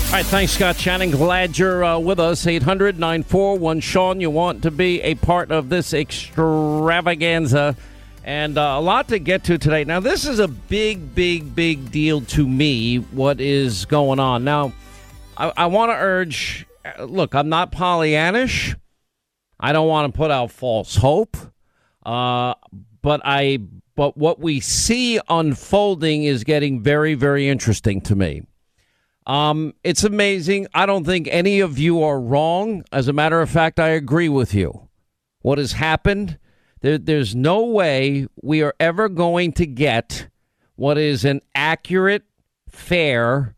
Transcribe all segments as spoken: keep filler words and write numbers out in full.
All right, thanks, Scott Shannon. Glad you're uh, with us. eight hundred nine four one Sean. You want to be a part of this extravaganza. And uh, a lot to get to today. Now, this is a big, big, big deal to me, what is going on. Now, I, I want to urge, look, I'm not Pollyannish. I don't want to put out false hope. Uh, but I, but what we see unfolding is getting very, very interesting to me. Um, it's amazing. I don't think any of you are wrong. As a matter of fact, I agree with you. What has happened, there, there's no way we are ever going to get what is an accurate, fair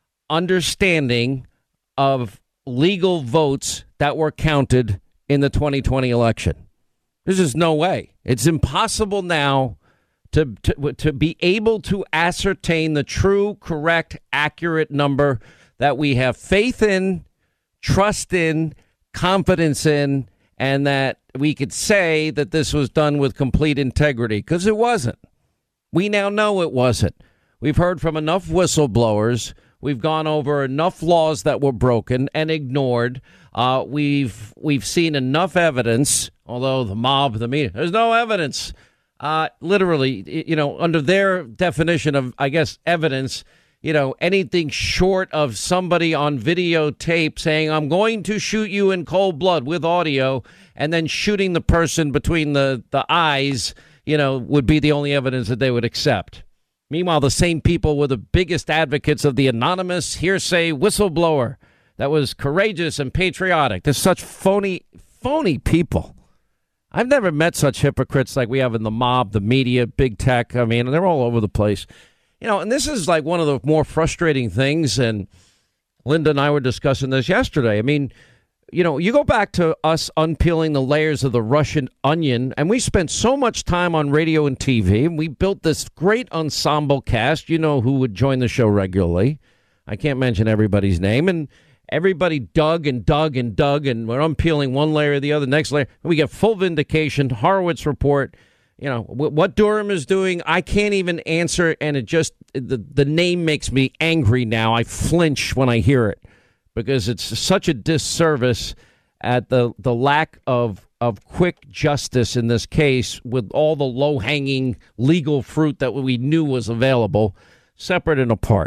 understanding of legal votes that were counted in the twenty twenty election. There's just no way. It's impossible now To, to to be able to ascertain the true, correct, accurate number that we have faith in, trust in, confidence in, and that we could say that this was done with complete integrity, because it wasn't. We now know it wasn't. We've heard from enough whistleblowers. We've gone over enough laws that were broken and ignored. Uh, we've we've seen enough evidence, although the mob, the media, there's no evidence. Uh, literally, you know, under their definition of, I guess, evidence, you know, anything short of somebody on videotape saying, I'm going to shoot you in cold blood with audio, and then shooting the person between the, the eyes, you know, would be the only evidence that they would accept. Meanwhile, the same people were the biggest advocates of the anonymous hearsay whistleblower that was courageous and patriotic. There's such phony, phony people. I've never met such hypocrites like we have in the mob, the media, big tech. I mean, they're all over the place. You know, and this is like one of the more frustrating things. And Linda and I were discussing this yesterday. I mean, you know, you go back to us unpeeling the layers of the Russian onion, and we spent so much time on radio and T V, and we built this great ensemble cast. You know who would join the show regularly. I can't mention everybody's name. And everybody dug and dug and dug, and we're unpeeling one layer or the other, next layer. We get full vindication. Horowitz report. You know, w- what Durham is doing, I can't even answer, and it just, the, the name makes me angry now. I flinch when I hear it, because it's such a disservice at the, the lack of, of quick justice in this case, with all the low-hanging legal fruit that we knew was available, separate and apart.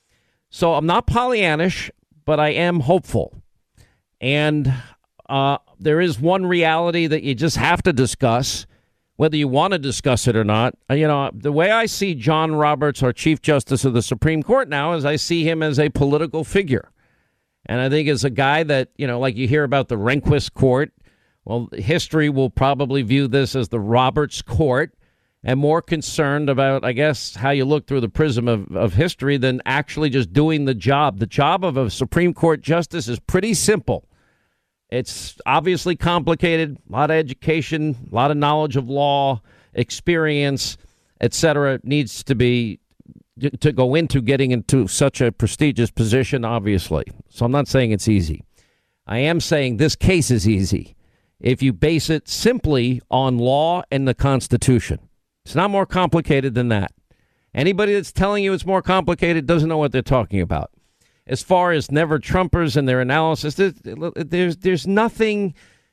So I'm not Pollyannish, but I am hopeful. And uh, there is one reality that you just have to discuss, whether you want to discuss it or not. You know, the way I see John Roberts, our Chief Justice of the Supreme Court now, is I see him as a political figure. And I think as a guy that, you know, like you hear about the Rehnquist Court, well, history will probably view this as the Roberts Court, and more concerned about, I guess, how you look through the prism of, of history than actually just doing the job. The job of a Supreme Court justice is pretty simple. It's obviously complicated, a lot of education, a lot of knowledge of law, experience, et cetera, needs to be to go into getting into such a prestigious position, obviously. So I'm not saying it's easy. I am saying this case is easy if you base it simply on law and the Constitution. It's not more complicated than that. Anybody that's telling you it's more complicated doesn't know what they're talking about. As far as never Trumpers and their analysis, there's, there's there's nothing.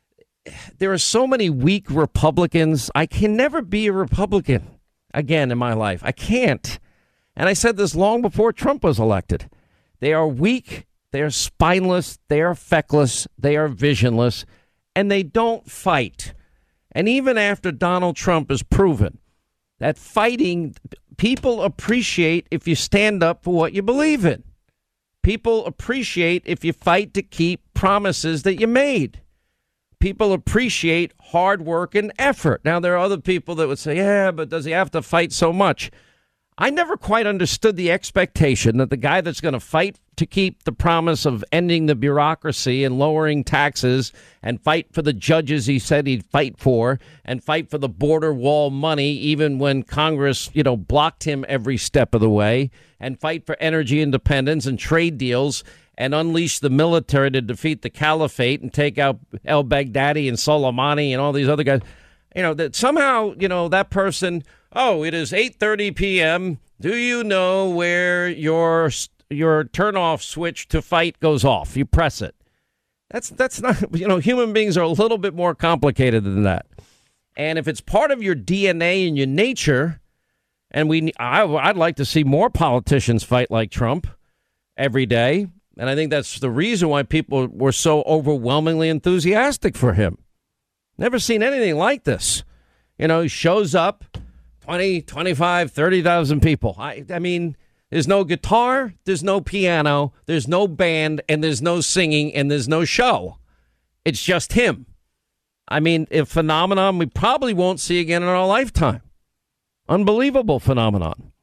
There are so many weak Republicans. I can never be a Republican again in my life. I can't. And I said this long before Trump was elected. They are weak. They are spineless. They are feckless. They are visionless. And they don't fight. And even after Donald Trump is proven that fighting, people appreciate if you stand up for what you believe in. People appreciate if you fight to keep promises that you made. People appreciate hard work and effort. Now, there are other people that would say, yeah, but does he have to fight so much? I never quite understood the expectation that the guy that's going to fight to keep the promise of ending the bureaucracy and lowering taxes and fight for the judges he said he'd fight for and fight for the border wall money, even when Congress, you know, blocked him every step of the way, and fight for energy independence and trade deals and unleash the military to defeat the caliphate and take out el-Baghdadi and Soleimani and all these other guys. You know, that somehow, you know, that person, oh, it is eight thirty p.m. Do you know where your your turn off switch to fight goes off. You press it. That's that's not, you know, human beings are a little bit more complicated than that. And if it's part of your D N A and your nature, and we, I, I'd like to see more politicians fight like Trump every day. And I think that's the reason why people were so overwhelmingly enthusiastic for him. Never seen anything like this. You know, he shows up, twenty, twenty-five, thirty thousand people. I, I mean, there's no guitar, there's no piano, there's no band, and there's no singing, and there's no show. It's just him. I mean, a phenomenon we probably won't see again in our lifetime. Unbelievable phenomenon.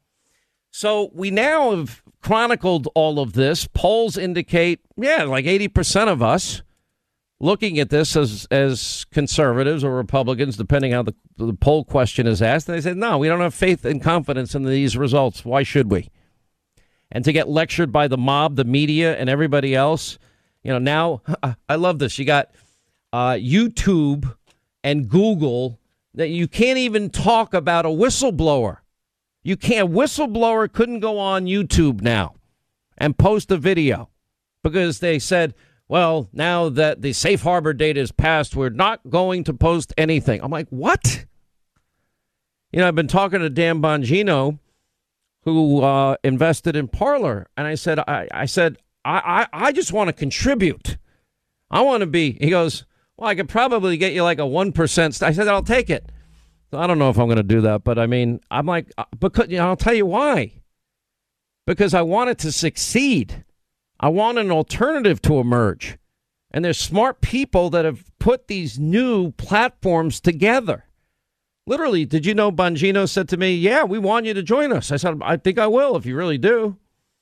So we now have chronicled all of this. Polls indicate, yeah, like eighty percent of us looking at this as as conservatives or Republicans, depending how the, the poll question is asked. And they said, no, we don't have faith and confidence in these results. Why should we? And to get lectured by the mob, the media, and everybody else, you know, now, I love this. You got uh, YouTube and Google that you can't even talk about a whistleblower. You can't. Whistleblower couldn't go on YouTube now and post a video because they said, well, now that the safe harbor date is passed, we're not going to post anything. I'm like, what? You know, I've been talking to Dan Bongino, who uh, invested in Parler. And I said, I, I said, I, I, I just want to contribute. I want to be. He goes, well, I could probably get you like a one percent. St-. I said, I'll take it. So I don't know if I'm going to do that. But I mean, I'm like, because, you know, I'll tell you why. Because I want it to succeed. I want an alternative to emerge. And there's smart people that have put these new platforms together. Literally, did you know Bongino said to me, yeah, we want you to join us. I said, I think I will if you really do.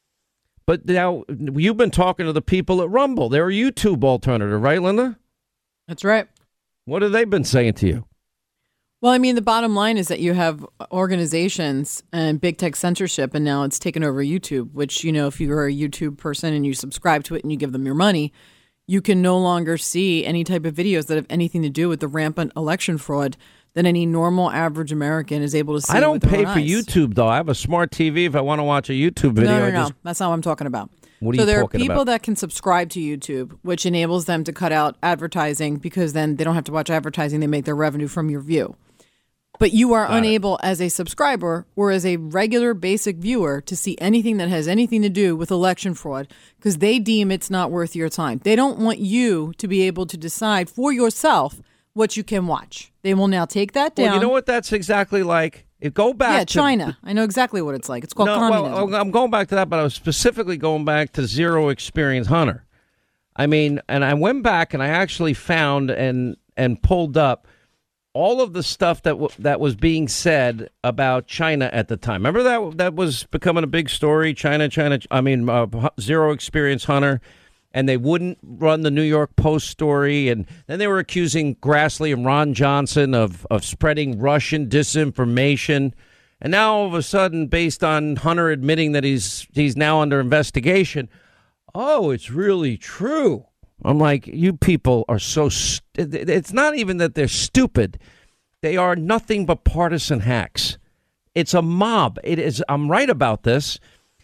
But now you've been talking to the people at Rumble. They're a YouTube alternative, right, Linda? That's right. What have they been saying to you? Well, I mean, the bottom line is that you have organizations and big tech censorship, and now it's taken over YouTube, which, you know, if you're a YouTube person and you subscribe to it and you give them your money, you can no longer see any type of videos that have anything to do with the rampant election fraud that any normal average American is able to see. I don't with pay their for eyes. YouTube, though. I have a smart T V if I want to watch a YouTube video. No, no, I no. just... That's not what I'm talking about. What are so you there are talking people about? that can subscribe to YouTube, which enables them to cut out advertising because then they don't have to watch advertising. They make their revenue from your view. But you are Got unable it. as a subscriber or as a regular basic viewer to see anything that has anything to do with election fraud because they deem it's not worth your time. They don't want you to be able to decide for yourself what you can watch. They will now take that down. Well, you know what that's exactly like? It go back yeah, to China. I know exactly what it's like. It's called no, communism. Well, I'm going back to that, but I was specifically going back to Zero Experience Hunter. I mean, and I went back and I actually found and and pulled up all of the stuff that w- that was being said about China at the time. Remember that that was becoming a big story. China, China. I mean, uh, Zero Experience Hunter, and they wouldn't run the New York Post story, and then they were accusing Grassley and Ron Johnson of of spreading Russian disinformation. And now all of a sudden, based on Hunter admitting that he's he's now under investigation, oh, it's really true. I'm like, you people are so, st- it's not even that they're stupid. They are nothing but partisan hacks. It's a mob. It is. I'm right about this.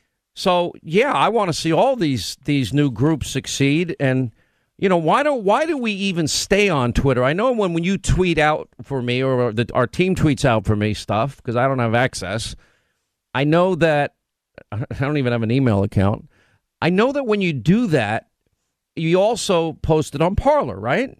So, yeah, I want to see all these these new groups succeed. And, you know, why don't why do we even stay on Twitter? I know when, when you tweet out for me or the, our team tweets out for me stuff because I don't have access. I know that I don't even have an email account. I know that when you do that, you also post it on Parler, right?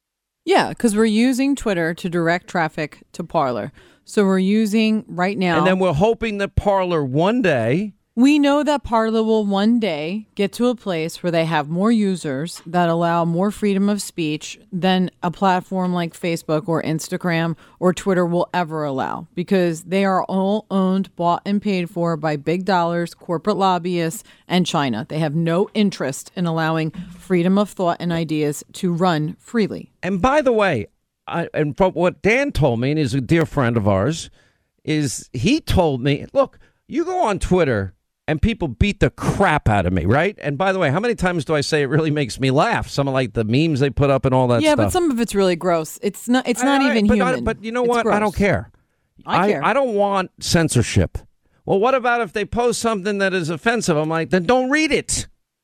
Yeah, because we're using Twitter to direct traffic to Parler. So we're using right now. And then we're hoping that Parler one day. We know that Parler will one day get to a place where they have more users that allow more freedom of speech than a platform like Facebook or Instagram or Twitter will ever allow, because they are all owned, bought, and paid for by big dollars, corporate lobbyists, and China. They have no interest in allowing freedom of thought and ideas to run freely. And by the way, I, and from what Dan told me, and he's a dear friend of ours, is he told me, look, you go on Twitter and people beat the crap out of me, right? And by the way, how many times do I say it really makes me laugh? Some of like the memes they put up and all that yeah, stuff. Yeah, but some of it's really gross. It's not It's not I, I, even but human. I, but you know it's what? gross. I don't care. I care. I, I don't want censorship. Well, what about if they post something that is offensive? I'm like, then don't read it.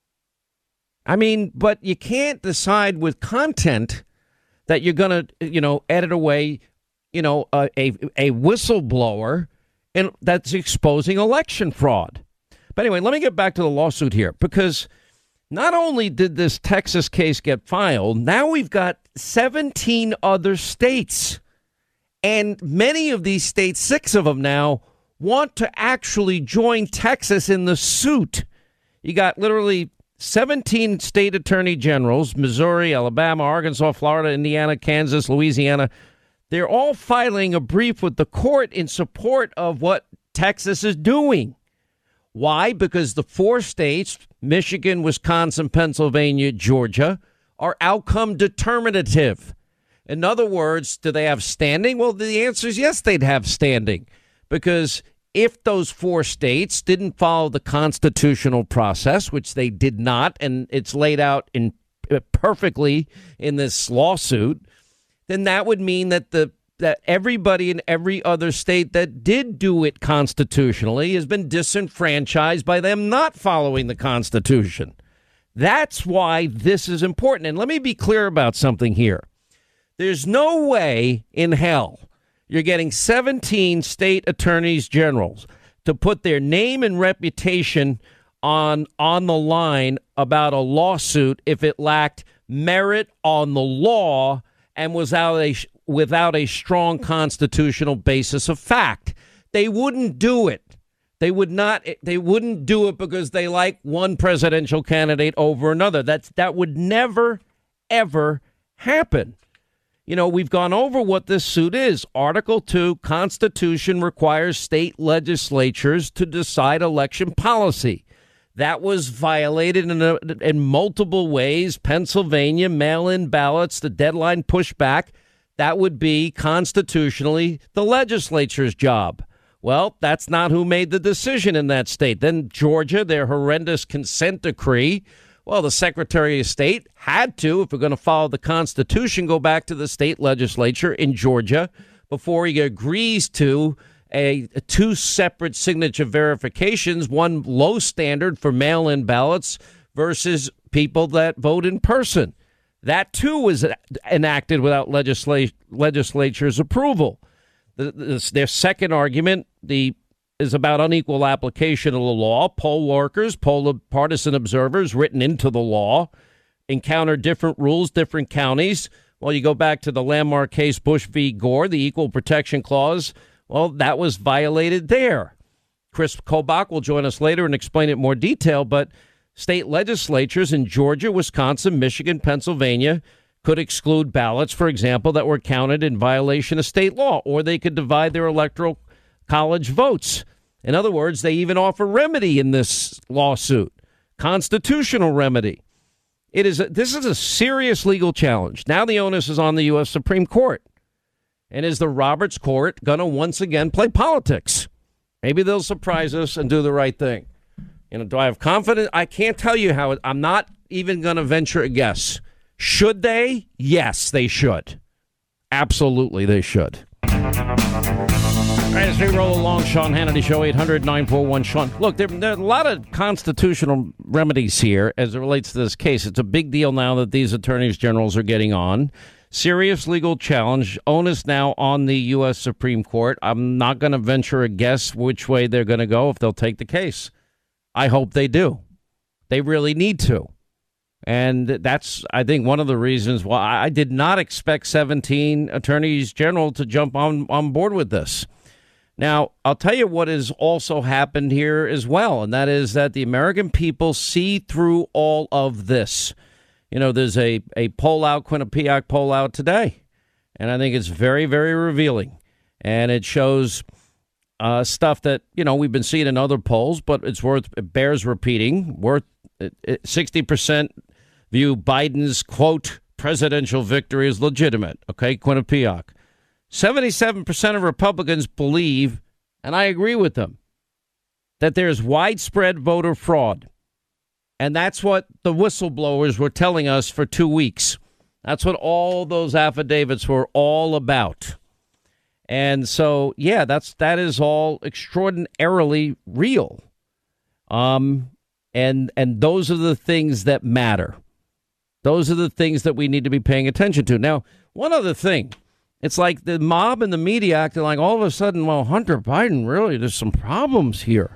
I mean, but you can't decide with content that you're going to, you know, edit away, you know, a, a, a whistleblower and that's exposing election fraud. But anyway, let me get back to the lawsuit here, because not only did this Texas case get filed, now we've got seventeen other states. And many of these states, six of them now, want to actually join Texas in the suit. You got literally seventeen state attorney generals, Missouri, Alabama, Arkansas, Florida, Indiana, Kansas, Louisiana. They're all filing a brief with the court in support of what Texas is doing. Why? Because the four states, Michigan, Wisconsin, Pennsylvania, Georgia, are outcome determinative. In other words, do they have standing? Well, the answer is yes, they'd have standing. Because if those four states didn't follow the constitutional process, which they did not, and it's laid out in perfectly in this lawsuit, then that would mean that the that everybody in every other state that did do it constitutionally has been disenfranchised by them not following the Constitution. That's why this is important. And let me be clear about something here. There's no way in hell you're getting seventeen state attorneys generals to put their name and reputation on on the line about a lawsuit if it lacked merit on the law and was out a without a strong constitutional basis of fact. They wouldn't do it. They would not. They wouldn't do it because they like one presidential candidate over another. That's that would never, ever happen. You know, we've gone over what this suit is. Article two, Constitution requires state legislatures to decide election policy. That was violated in, a, in multiple ways. Pennsylvania, mail-in ballots, the deadline pushed back. That would be constitutionally the legislature's job. Well, that's not who made the decision in that state. Then Georgia, their horrendous consent decree. Well, the Secretary of State had to, if we're going to follow the Constitution, go back to the state legislature in Georgia before he agrees to a, a two separate signature verifications, one low standard for mail-in ballots versus people that vote in person. That, too, was enacted without legisla- legislature's approval. The, the, their second argument the is about unequal application of the law. Poll workers, poll partisan observers written into the law encounter different rules, different counties. Well, you go back to the landmark case Bush v. Gore, the Equal Protection Clause. Well, that was violated there. Chris Kobach will join us later and explain it in more detail, but state legislatures in Georgia, Wisconsin, Michigan, Pennsylvania could exclude ballots, for example, that were counted in violation of state law, or they could divide their electoral college votes. In other words, they even offer remedy in this lawsuit, constitutional remedy. It is a, this is a serious legal challenge. Now the onus is on the U S Supreme Court. And is the Roberts Court going to once again play politics? Maybe they'll surprise us and do the right thing. You know, do I have confidence? I can't tell you how. I'm not even going to venture a guess. Should they? Yes, they should. Absolutely, they should. All right, as we roll along, Sean Hannity Show, eight hundred nine four one Sean. Look, there, there are a lot of constitutional remedies here as it relates to this case. It's a big deal now that these attorneys generals are getting on. Serious legal challenge. Onus now on the U S Supreme Court. I'm not going to venture a guess which way they're going to go if they'll take the case. I hope they do. They really need to. And that's, I think, one of the reasons why I did not expect seventeen attorneys general to jump on, on board with this. Now, I'll tell you what has also happened here as well, and that is that the American people see through all of this. You know, there's a, a poll out, Quinnipiac poll out today, and I think it's very, very revealing. And it shows uh, stuff that, you know, we've been seeing in other polls, but it's worth, it bears repeating. Worth sixty percent view Biden's, quote, presidential victory as legitimate. Okay, Quinnipiac. seventy-seven percent of Republicans believe, and I agree with them, that there's widespread voter fraud. And that's what the whistleblowers were telling us for two weeks. That's what all those affidavits were all about. And so, yeah, that's that is all extraordinarily real. Um, and and those are the things that matter. Those are the things that we need to be paying attention to. Now, one other thing, it's like the mob and the media acting like all of a sudden, well, Hunter Biden, really, there's some problems here.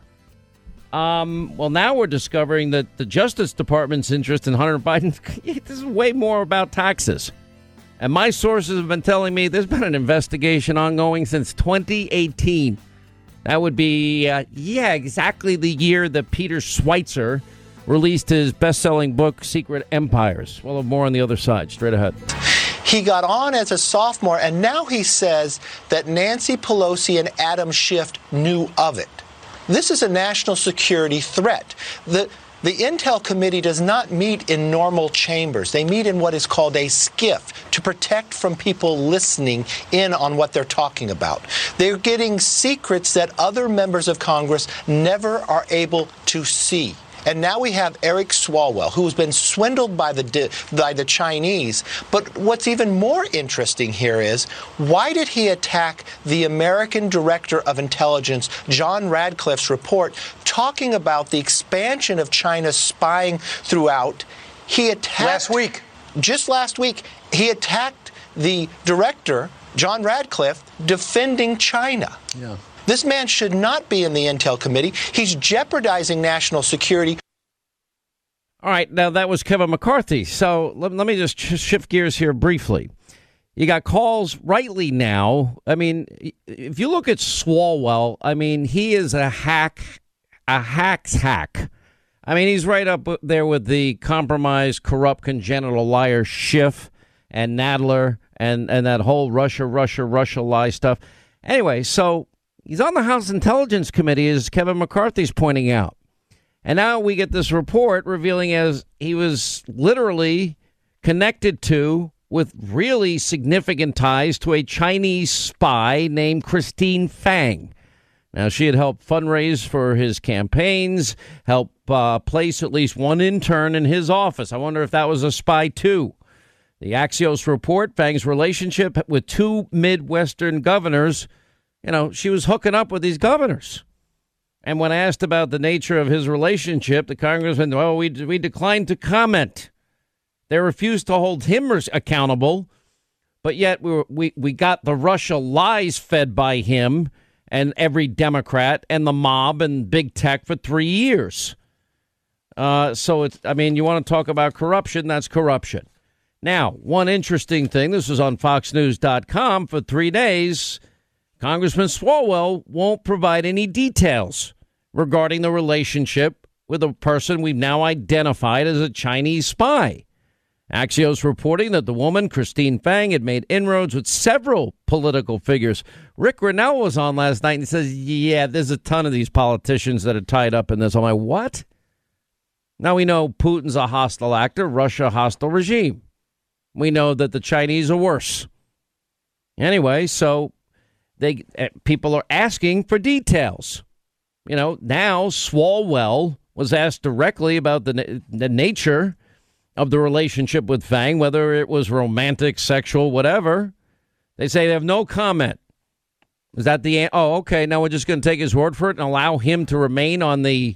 Um, well, now we're discovering that the Justice Department's interest in Hunter Biden, this is way more about taxes. And my sources have been telling me there's been an investigation ongoing since twenty eighteen. That would be, uh, yeah, exactly the year that Peter Schweizer released his best-selling book, Secret Empires. We'll have more on the other side. Straight ahead. He got on as a sophomore, and now he says that Nancy Pelosi and Adam Schiff knew of it. This is a national security threat. The The Intel Committee does not meet in normal chambers. They meet in what is called a SCIF to protect from people listening in on what they're talking about. They're getting secrets that other members of Congress never are able to see. And now we have Eric Swalwell, who's been swindled by the by the Chinese. But what's even more interesting here is, why did he attack the American Director of Intelligence, John Radcliffe's report, talking about the expansion of China's spying throughout? He attacked... Last week. Just last week, he attacked the director, John Radcliffe, defending China. Yeah. This man should not be in the Intel Committee. He's jeopardizing national security. All right, now that was Kevin McCarthy. So let, let me just sh- shift gears here briefly. You got calls rightly now. I mean, if you look at Swalwell, I mean, he is a hack, a hack's hack. I mean, he's right up there with the compromised, corrupt, congenital liar Schiff and Nadler and, and that whole Russia, Russia, Russia lie stuff. Anyway, so he's on the House Intelligence Committee, as Kevin McCarthy's pointing out. And now we get this report revealing as he was literally connected to, with really significant ties to, a Chinese spy named Christine Fang. Now, she had helped fundraise for his campaigns, help uh, place at least one intern in his office. I wonder if that was a spy, too. The Axios report, Fang's relationship with two Midwestern governors, you know, she was hooking up with these governors. And when asked about the nature of his relationship, the congressman, well, we, we declined to comment. They refused to hold him accountable, but yet we, were, we we got the Russia lies fed by him and every Democrat and the mob and big tech for three years. Uh, so, it's, I mean, you want to talk about corruption, that's corruption. Now, one interesting thing, this was on fox news dot com for three days, Congressman Swalwell won't provide any details regarding the relationship with a person we've now identified as a Chinese spy. Axios reporting that the woman, Christine Fang, had made inroads with several political figures. Rick Grinnell was on last night and says, yeah, there's a ton of these politicians that are tied up in this. I'm like, what? Now we know Putin's a hostile actor, Russia a hostile regime. We know that the Chinese are worse. Anyway, so they uh, people are asking for details. You know, now Swalwell was asked directly about the the nature of the relationship with Fang, whether it was romantic, sexual, whatever. They say they have no comment. Is that the, oh, okay, now we're just going to take his word for it and allow him to remain on the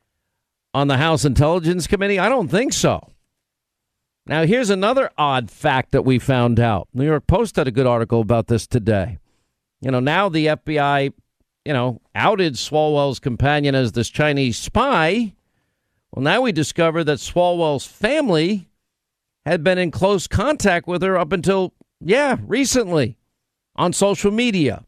on the House Intelligence Committee? I don't think so. Now, here's another odd fact that we found out. New York Post had a good article about this today. You know, now the F B I, you know, outed Swalwell's companion as this Chinese spy. Well, now we discover that Swalwell's family had been in close contact with her up until, yeah, recently on social media.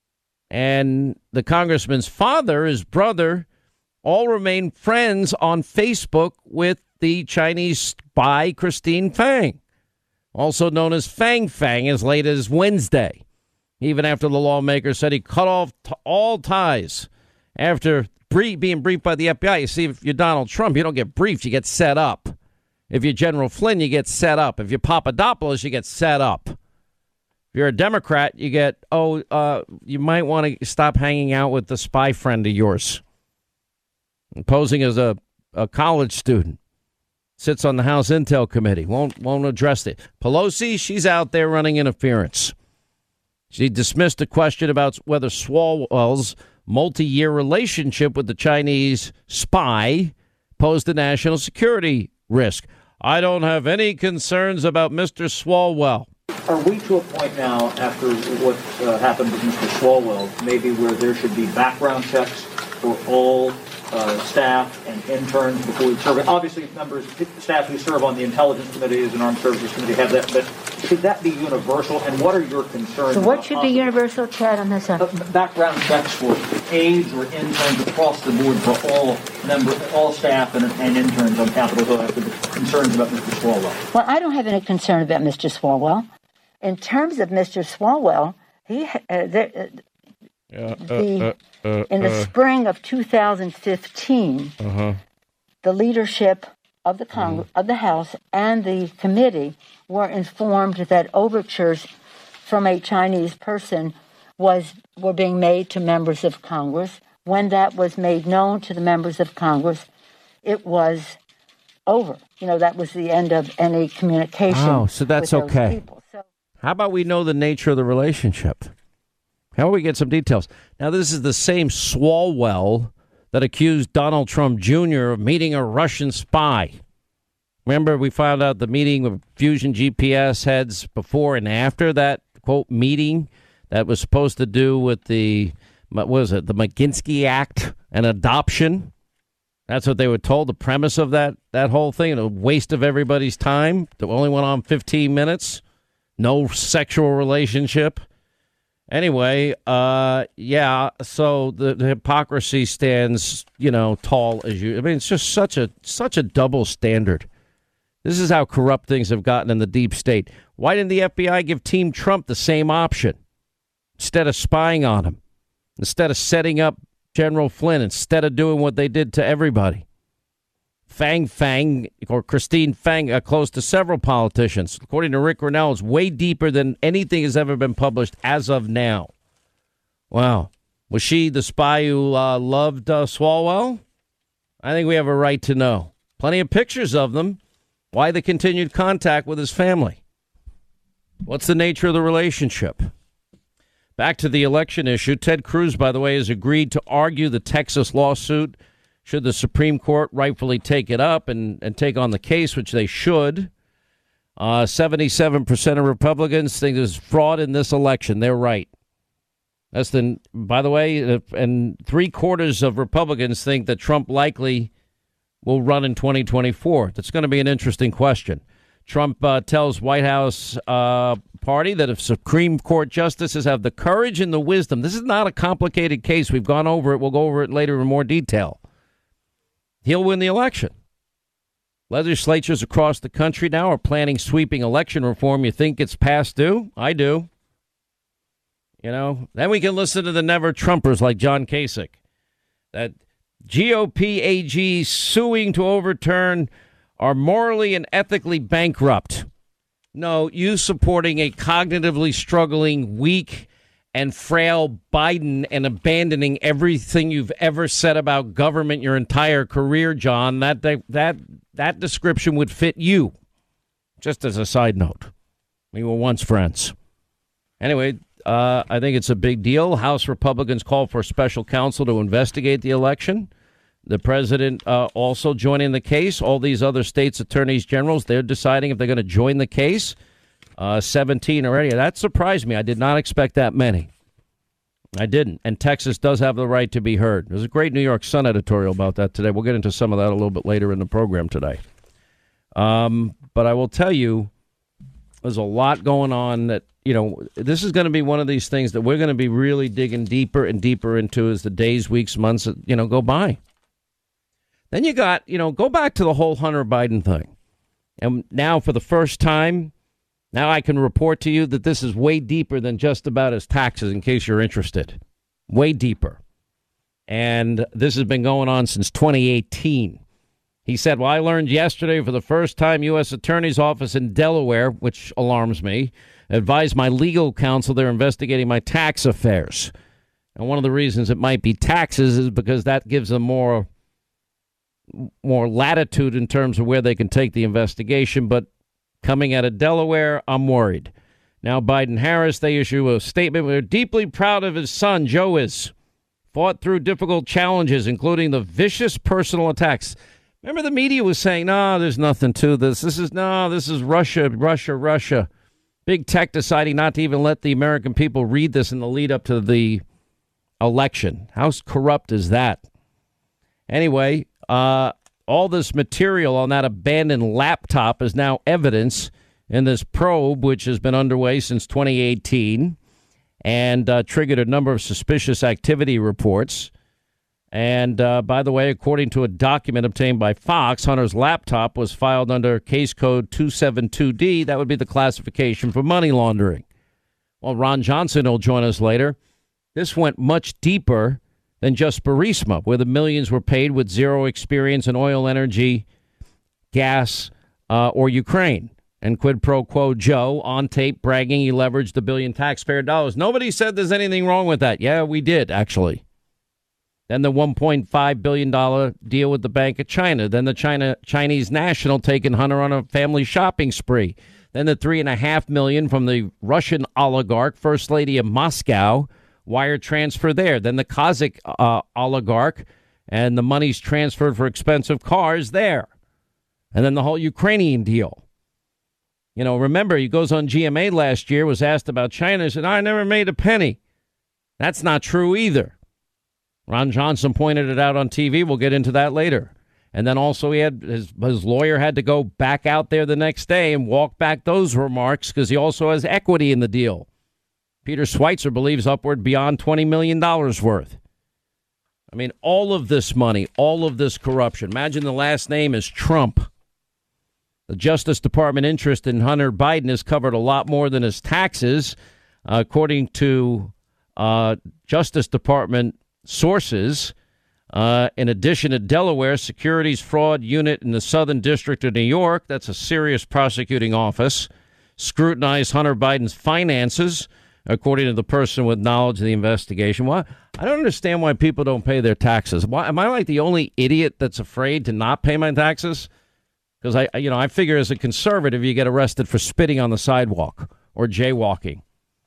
And the congressman's father, his brother, all remain friends on Facebook with the Chinese spy Christine Fang, also known as Fang Fang, as late as Wednesday, even after the lawmaker said he cut off t- all ties after brief, being briefed by the F B I. You see, if you're Donald Trump, you don't get briefed, you get set up. If you're General Flynn, you get set up. If you're Papadopoulos, you get set up. If you're a Democrat, you get, oh, uh, you might want to stop hanging out with the spy friend of yours. Posing as a, a college student. Sits on the House Intel Committee. Won't won't address it. Pelosi, she's out there running interference. She dismissed a question about whether Swalwell's multi-year relationship with the Chinese spy posed a national security risk. I don't have any concerns about Mister Swalwell. Are we to a point now, after what uh, happened with Mister Swalwell, maybe where there should be background checks for all uh, staff and interns before we serve? Obviously, members, staff who serve on the Intelligence Committees and Armed Services Committee have that, but should that be universal? And what are your concerns? So what should be universal, Chad, on this? Uh, background checks for aides or interns across the board for all members, all staff and, and interns on Capitol Hill after the concerns about Mister Swalwell. Well, I don't have any concern about Mister Swalwell. In terms of Mister Swalwell, he uh, the, uh, uh, the, uh, uh, in the uh, spring of two thousand fifteen, uh-huh. the leadership of the Cong- uh-huh. of the House and the committee were informed that overtures from a Chinese person was were being made to members of Congress. When that was made known to the members of Congress, it was over. You know, that was the end of any communication. Oh, so that's with those okay. people. So, how about we know the nature of the relationship? How about we get some details? Now, this is the same Swalwell that accused Donald Trump Junior of meeting a Russian spy. Remember, we found out the meeting with Fusion G P S heads before and after that, quote, meeting that was supposed to do with the, what was it, the Maginski Act and adoption. That's what they were told, the premise of that, that whole thing, a waste of everybody's time. It only went on fifteen minutes. No sexual relationship. Anyway, uh, yeah, so the, the hypocrisy stands, you know, tall as you. I mean, it's just such a such a double standard. This is how corrupt things have gotten in the deep state. Why didn't the F B I give Team Trump the same option instead of spying on him, instead of setting up General Flynn, instead of doing what they did to everybody? Fang Fang, or Christine Fang, uh, close to several politicians. According to Rick Grinnell, it's way deeper than anything has ever been published as of now. Wow. Was she the spy who uh, loved uh, Swalwell? I think we have a right to know. Plenty of pictures of them. Why the continued contact with his family? What's the nature of the relationship? Back to the election issue. Ted Cruz, by the way, has agreed to argue the Texas lawsuit should the Supreme Court rightfully take it up and, and take on the case, which they should. Uh, seventy-seven percent of Republicans think there's fraud in this election. They're right. That's the, by the way, and three quarters of Republicans think that Trump likely will run in twenty twenty-four. That's going to be an interesting question. Trump uh, tells White House uh, party that if Supreme Court justices have the courage and the wisdom, this is not a complicated case. We've gone over it. We'll go over it later in more detail. He'll win the election. Legislatures across the country now are planning sweeping election reform. You think it's past due? I do. You know, then we can listen to the never Trumpers like John Kasich. That G O P A Gs suing to overturn are morally and ethically bankrupt. No, you supporting a cognitively struggling, weak and frail Biden and abandoning everything you've ever said about government your entire career, John, that that that, that description would fit you. Just as a side note, we were once friends. Anyway, uh, I think it's a big deal. House Republicans call for a special counsel to investigate the election. The president uh, also joining the case. All these other states' attorneys generals, they're deciding if they're going to join the case. Uh, seventeen already. That surprised me. I did not expect that many. I didn't. And Texas does have the right to be heard. There's a great New York Sun editorial about that today. We'll get into some of that a little bit later in the program today. Um, but I will tell you, there's a lot going on that, you know, this is going to be one of these things that we're going to be really digging deeper and deeper into as the days, weeks, months, you know, go by. Then you got, you know, go back to the whole Hunter Biden thing. And now for the first time, now I can report to you that this is way deeper than just about his taxes, in case you're interested. Way deeper. And this has been going on since twenty eighteen. He said, well, I learned yesterday for the first time U S Attorney's Office in Delaware, which alarms me, advised my legal counsel they're investigating my tax affairs. And one of the reasons it might be taxes is because that gives them more, more latitude in terms of where they can take the investigation. But coming out of Delaware, I'm worried. Now Biden-Harris, they issue a statement. We're deeply proud of his son, Joe is. Fought through difficult challenges, including the vicious personal attacks. Remember the media was saying, no, there's nothing to this. This is, no, this is Russia, Russia, Russia. Big tech deciding not to even let the American people read this in the lead up to the election. How corrupt is that? Anyway, uh, all this material on that abandoned laptop is now evidence in this probe, which has been underway since twenty eighteen and uh, triggered a number of suspicious activity reports. And uh, by the way, according to a document obtained by Fox, Hunter's laptop was filed under case code two seventy-two D. That would be the classification for money laundering. Well, Ron Johnson will join us later. This went much deeper than just Burisma, where the millions were paid with zero experience in oil, energy, gas, uh, or Ukraine. And quid pro quo Joe on tape bragging he leveraged a billion taxpayer dollars. Nobody said there's anything wrong with that. Yeah, we did, actually. Then the one point five billion dollars deal with the Bank of China. Then the China Chinese national taking Hunter on a family shopping spree. Then the three and a half million from the Russian oligarch, First Lady of Moscow, wire transfer there. Then the Kazakh uh, oligarch, and the money's transferred for expensive cars there. And then the whole Ukrainian deal. You know, remember, he goes on G M A last year, was asked about China, and said, I never made a penny. That's not true either. Ron Johnson pointed it out on T V. We'll get into that later. And then also he had his, his lawyer had to go back out there the next day and walk back those remarks because he also has equity in the deal. Peter Schweitzer believes upward beyond twenty million dollars worth. I mean, all of this money, all of this corruption. Imagine the last name is Trump. The Justice Department interest in Hunter Biden has covered a lot more than his taxes, uh, according to uh, Justice Department sources. Uh, in addition to Delaware, Securities Fraud Unit in the Southern District of New York, that's a serious prosecuting office, scrutinized Hunter Biden's finances, according to the person with knowledge of the investigation. Why? I don't understand why people don't pay their taxes. Why am I like the only idiot that's afraid to not pay my taxes? Because I, you know, I figure as a conservative, you get arrested for spitting on the sidewalk or jaywalking.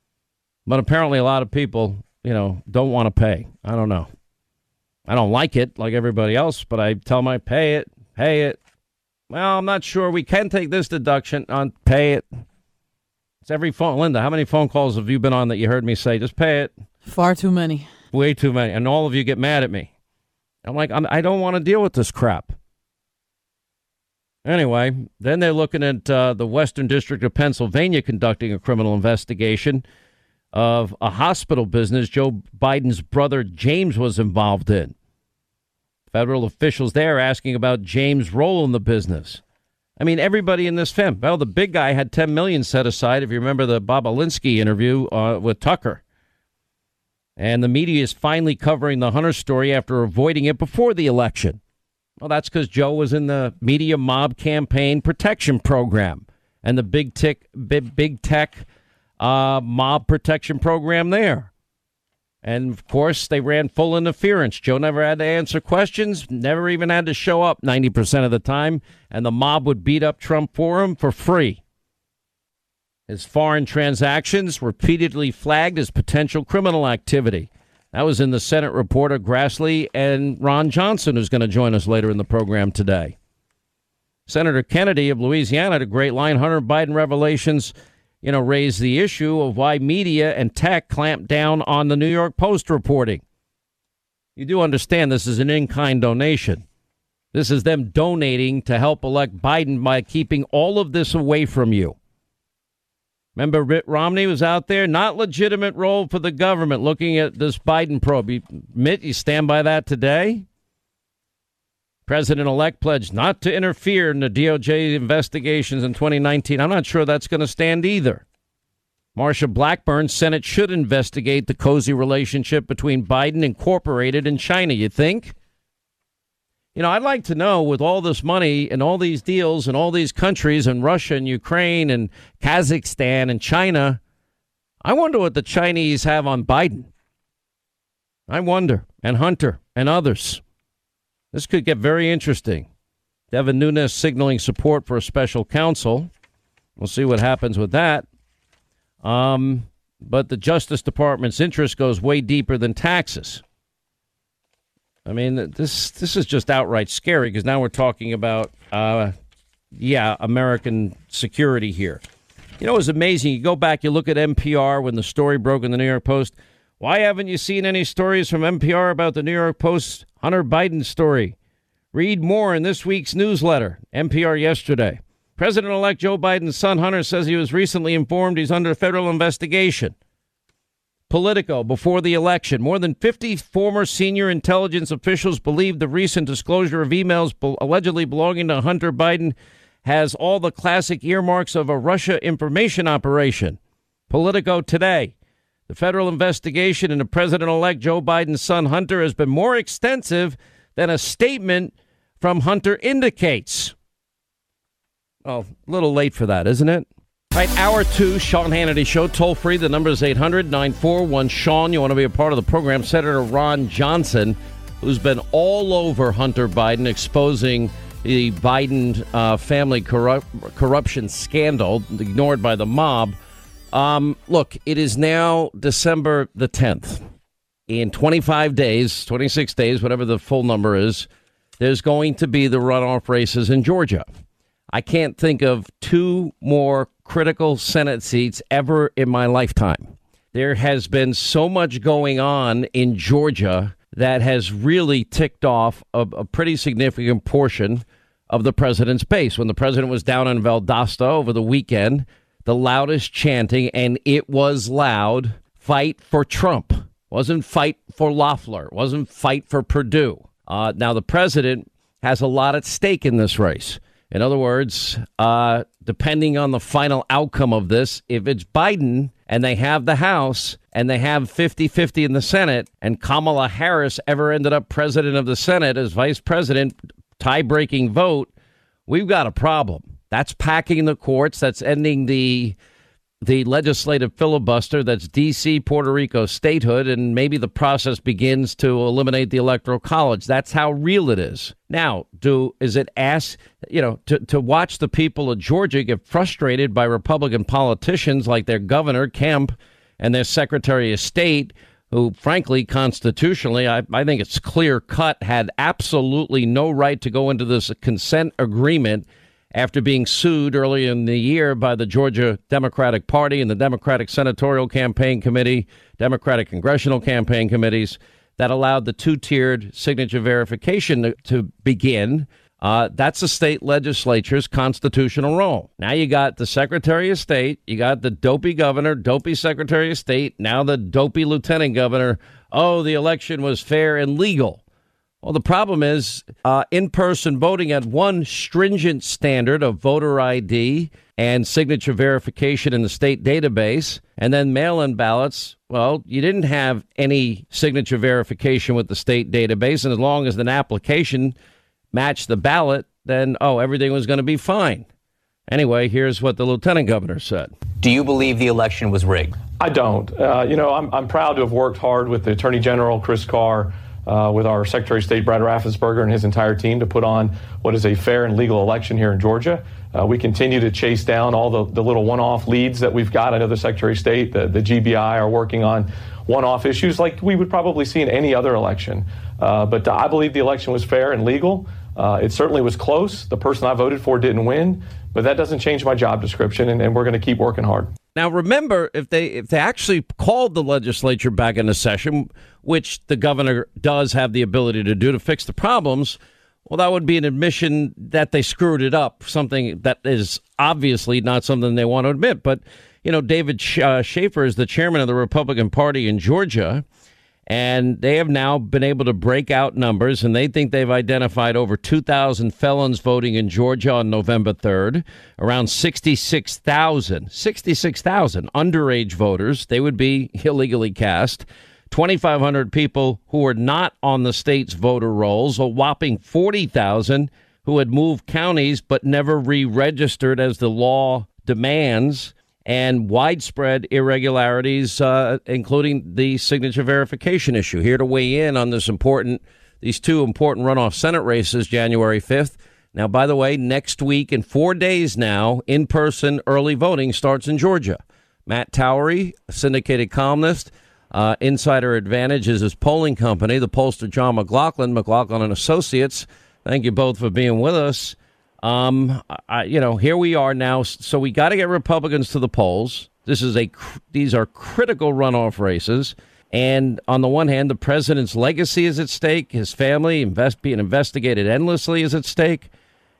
But apparently a lot of people, you know, don't want to pay. I don't know. I don't like it like everybody else, but I tell them I pay it, pay it. Well, I'm not sure. We can take this deduction on pay it. It's every phone. Linda, how many phone calls have you been on that you heard me say, just pay it? Far too many. Way too many. And all of you get mad at me. I'm like, I'm, I don't want to deal with this crap. Anyway, then they're looking at uh, the Western District of Pennsylvania conducting a criminal investigation of a hospital business Joe Biden's brother James was involved in. Federal officials there asking about James' role in the business. I mean, everybody in this film. Well, the big guy had ten million dollars set aside, if you remember the Bob Alinsky interview uh, with Tucker. And the media is finally covering the Hunter story after avoiding it before the election. Well, that's because Joe was in the media mob campaign protection program and the big tech, big, big tech uh, mob protection program there. And, of course, they ran full interference. Joe never had to answer questions, never even had to show up ninety percent of the time, and the mob would beat up Trump for him for free. His foreign transactions repeatedly flagged as potential criminal activity. That was in the Senate report of Grassley and Ron Johnson, who's going to join us later in the program today. Senator Kennedy of Louisiana had a great line. Hunter Biden revelations, you know, raised the issue of why media and tech clamped down on the New York Post reporting. You do understand this is an in-kind donation. This is them donating to help elect Biden by keeping all of this away from you. Remember, Mitt Romney was out there, not legitimate role for the government, looking at this Biden probe. You, Mitt, you stand by that today? President-elect pledged not to interfere in the D O J investigations in twenty nineteen. I'm not sure that's going to stand either. Marsha Blackburn, Senate should investigate the cozy relationship between Biden Incorporated and China, you think? You know, I'd like to know, with all this money and all these deals and all these countries and Russia and Ukraine and Kazakhstan and China, I wonder what the Chinese have on Biden. I wonder. And Hunter and others. This could get very interesting. Devin Nunes signaling support for a special counsel. We'll see what happens with that. Um, but the Justice Department's interest goes way deeper than taxes. I mean, this this is just outright scary because now we're talking about, uh, yeah, American security here. You know, it's amazing. You go back, you look at N P R when the story broke in the New York Post. Why haven't you seen any stories from N P R about the New York Post Hunter Biden story? Read more in this week's newsletter, N P R yesterday. President-elect Joe Biden's son, Hunter, says he was recently informed he's under federal investigation. Politico, before the election, more than fifty former senior intelligence officials believe the recent disclosure of emails be- allegedly belonging to Hunter Biden has all the classic earmarks of a Russia information operation. Politico today. The federal investigation into President-elect Joe Biden's son, Hunter, has been more extensive than a statement from Hunter indicates. Well, a little late for that, isn't it? All right, hour two, Sean Hannity Show, toll free. The number is eight hundred, nine four one, Sean. You want to be a part of the program. Senator Ron Johnson, who's been all over Hunter Biden, exposing the Biden uh, family corrupt, corruption scandal, ignored by the mob. Um, look, it is now December the tenth. In twenty-five days, twenty-six days, whatever the full number is, there's going to be the runoff races in Georgia. I can't think of two more critical Senate seats ever in my lifetime. There has been so much going on in Georgia that has really ticked off a, a pretty significant portion of the president's base. When the president was down in Valdosta over the weekend, the loudest chanting, and it was loud, fight for Trump. Wasn't fight for Loeffler. Wasn't fight for Perdue. Uh, now, the president has a lot at stake in this race. In other words, uh, depending on the final outcome of this, if it's Biden and they have the House and they have fifty-fifty in the Senate and Kamala Harris ever ended up president of the Senate as vice president, tie-breaking vote, we've got a problem. That's packing the courts. That's ending the the legislative filibuster. That's D C, Puerto Rico statehood. And maybe the process begins to eliminate the Electoral College. That's how real it is. Now, do is it ask, you know, to, to watch the people of Georgia get frustrated by Republican politicians like their governor, Kemp, and their secretary of state, who, frankly, constitutionally, I, I think it's clear cut, had absolutely no right to go into this consent agreement after being sued early in the year by the Georgia Democratic Party and the Democratic Senatorial Campaign Committee, Democratic Congressional Campaign Committees, that allowed the two-tiered signature verification to, to begin. Uh, that's the state legislature's constitutional role. Now you got the Secretary of State, you got the dopey governor, dopey Secretary of State, now the dopey lieutenant governor. Oh, the election was fair and legal. Well, the problem is uh, in-person voting at one stringent standard of voter I D and signature verification in the state database, and then mail-in ballots. Well, you didn't have any signature verification with the state database, and as long as an application matched the ballot, then, oh, everything was going to be fine. Anyway, here's what the lieutenant governor said. Do you believe the election was rigged? I don't. Uh, you know, I'm, I'm proud to have worked hard with the Attorney General, Chris Carr, Uh, with our Secretary of State, Brad Raffensperger, and his entire team to put on what is a fair and legal election here in Georgia. Uh, we continue to chase down all the, the little one-off leads that we've got. I know the Secretary of State, the, the G B I are working on one-off issues like we would probably see in any other election. Uh, but I believe the election was fair and legal. Uh, it certainly was close. The person I voted for didn't win, but that doesn't change my job description, and, and we're going to keep working hard. Now, remember, if they if they actually called the legislature back into session, which the governor does have the ability to do to fix the problems, well, that would be an admission that they screwed it up, something that is obviously not something they want to admit. But, you know, David uh, Schaefer is the chairman of the Republican Party in Georgia, and they have now been able to break out numbers, and they think they've identified over two thousand felons voting in Georgia on November third, around sixty-six thousand, sixty-six thousand underage voters. They would be illegally cast. twenty-five hundred people who were not on the state's voter rolls, a whopping forty thousand who had moved counties but never re-registered as the law demands, and widespread irregularities, uh, including the signature verification issue. Here to weigh in on this important, these two important runoff Senate races, January fifth. Now, by the way, next week in four days now, in-person early voting starts in Georgia. Matt Towery, a syndicated columnist. Uh, Insider Advantage is his polling company. The pollster John McLaughlin, McLaughlin and Associates. Thank you both for being with us. Um, I, you know, here we are now. So we got to get Republicans to the polls. This is a these are critical runoff races. And on the one hand, the president's legacy is at stake. His family invest, being investigated endlessly is at stake.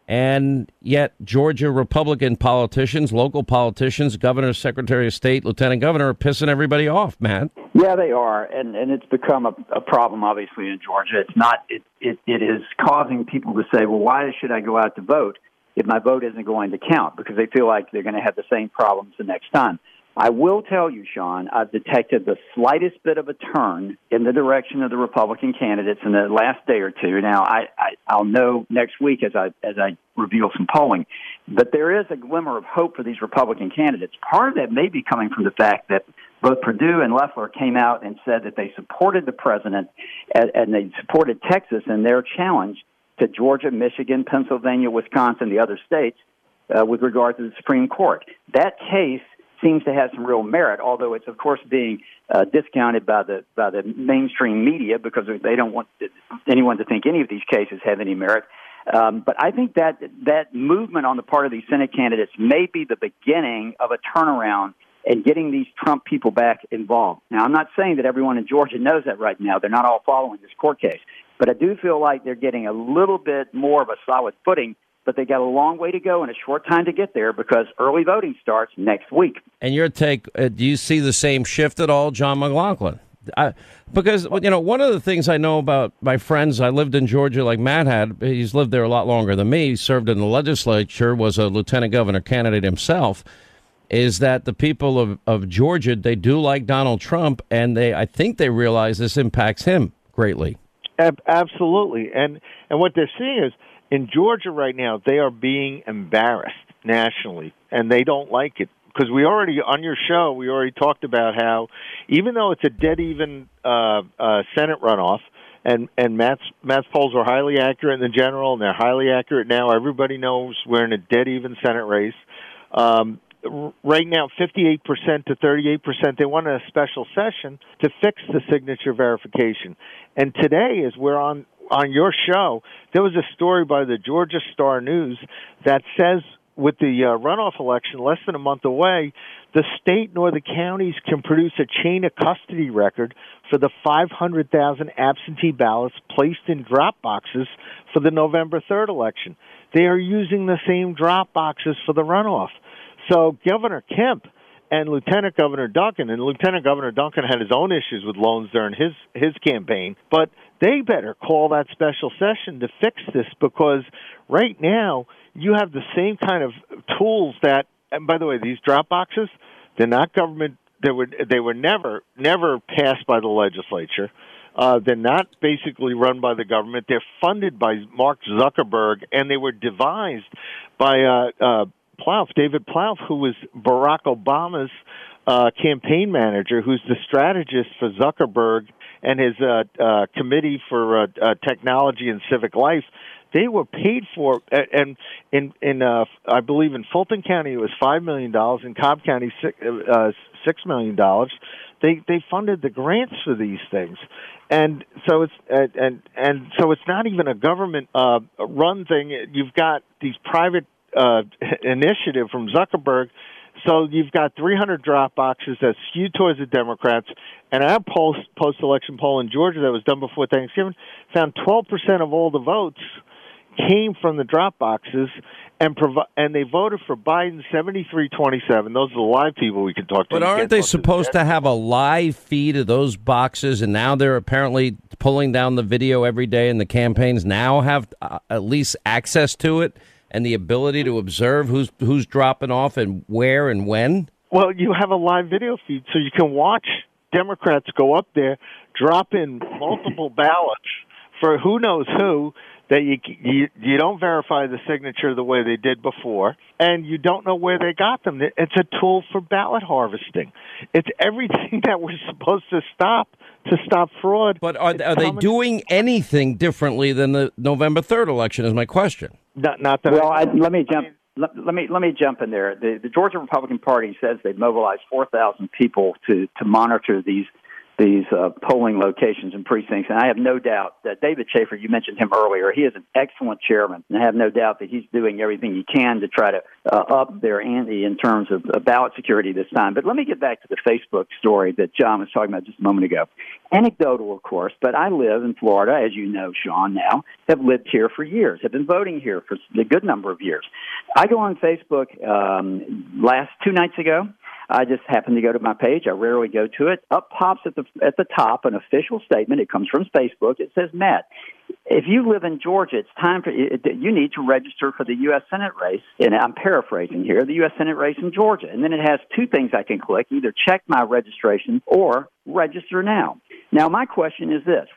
And yet Georgia Republican politicians, local politicians, governor, secretary of state, lieutenant governor are pissing everybody off, Matt. Yeah, they are. And, and it's become a, a problem, obviously, in Georgia. It's not it, it, it is causing people to say, well, why should I go out to vote if my vote isn't going to count? Because they feel like they're going to have the same problems the next time. I will tell you, Sean, I've detected the slightest bit of a turn in the direction of the Republican candidates in the last day or two. Now, I, I, I'll know next week as I as I reveal some polling, but there is a glimmer of hope for these Republican candidates. Part of that may be coming from the fact that both Perdue and Loeffler came out and said that they supported the president and, and they supported Texas in their challenge to Georgia, Michigan, Pennsylvania, Wisconsin, the other states, uh, with regard to the Supreme Court. That case seems to have some real merit, although it's, of course, being uh, discounted by the by the mainstream media because they don't want anyone to think any of these cases have any merit. Um, but I think that that movement on the part of these Senate candidates may be the beginning of a turnaround and getting these Trump people back involved. Now, I'm not saying that everyone in Georgia knows that right now. They're not all following this court case. But I do feel like they're getting a little bit more of a solid footing. But they got a long way to go and a short time to get there because early voting starts next week. And your take, uh, do you see the same shift at all, John McLaughlin? I, because, you know, one of the things I know about my friends, I lived in Georgia like Matt had. He's lived there a lot longer than me. He served in the legislature, was a lieutenant governor candidate himself, is that the people of, of Georgia, they do like Donald Trump, and they I think they realize this impacts him greatly. Absolutely. And and what they're seeing is, in Georgia right now, they are being embarrassed nationally, and they don't like it. Because we already, on your show, we already talked about how, even though it's a dead-even uh, uh, Senate runoff, and, and Matt's, Matt's polls are highly accurate in the general, and they're highly accurate now. Everybody knows we're in a dead-even Senate race. Um, right now, fifty-eight percent to thirty-eight percent, they want a special session to fix the signature verification. And today, as we're on on your show, there was a story by the Georgia Star News that says with the uh, runoff election less than a month away, the state nor the counties can produce a chain of custody record for the five hundred thousand absentee ballots placed in drop boxes for the November third election. They are using the same drop boxes for the runoff. So Governor Kemp and Lieutenant Governor Duncan, and Lieutenant Governor Duncan had his own issues with loans during his, his campaign, but they better call that special session to fix this because right now you have the same kind of tools that, and by the way, these drop boxes, they're not government, they were, they were never, never passed by the legislature. Uh, they're not basically run by the government. They're funded by Mark Zuckerberg, and they were devised by uh, uh, Plouffe, David Plouffe, who was Barack Obama's uh, campaign manager, who's the strategist for Zuckerberg and his uh, uh, Committee for uh, uh, Technology and Civic Life. They were paid for, and in in uh, I believe in Fulton County it was five million dollars, in Cobb County six, uh, six million dollars. They they funded the grants for these things, and so it's uh, and and so it's not even a government uh, run thing. You've got these private Uh, initiative from Zuckerberg. So you've got three hundred drop boxes that skew towards the Democrats. And our post, post-election poll in Georgia that was done before Thanksgiving found twelve percent of all the votes came from the drop boxes, and provi- and they voted for Biden seventy-three twenty-seven. Those are the live people we can talk to. But aren't they supposed to have a live feed of those boxes? And now they're apparently pulling down the video every day, and the campaigns now have uh, at least access to it and the ability to observe who's who's dropping off and where and when? Well, you have a live video feed, so you can watch Democrats go up there, drop in multiple ballots for who knows who, that you, you you don't verify the signature the way they did before, and you don't know where they got them. It's a tool for ballot harvesting. It's everything that we're supposed to stop to stop fraud. But are, are they doing anything differently than the November third election is my question. Not, not that well, I, let me jump. let, let me let me jump in there. The, the Georgia Republican Party says they've mobilized four thousand people to, to monitor these these uh, polling locations and precincts. And I have no doubt that David Schaefer, you mentioned him earlier, he is an excellent chairman. And I have no doubt that he's doing everything he can to try to uh, up their ante in terms of uh, ballot security this time. But let me get back to the Facebook story that John was talking about just a moment ago. Anecdotal, of course, but I live in Florida, as you know, Sean, now, have lived here for years, have been voting here for a good number of years. I go on Facebook um, last two nights ago. I just happened to go to my page. I rarely go to it. Up pops at the at the top an official statement. It comes from Facebook. It says, Matt, if you live in Georgia, it's time for it, you need to register for the U S Senate race. And I'm paraphrasing here, the U S Senate race in Georgia. And then it has two things I can click, either check my registration or register now. Now, my question is this.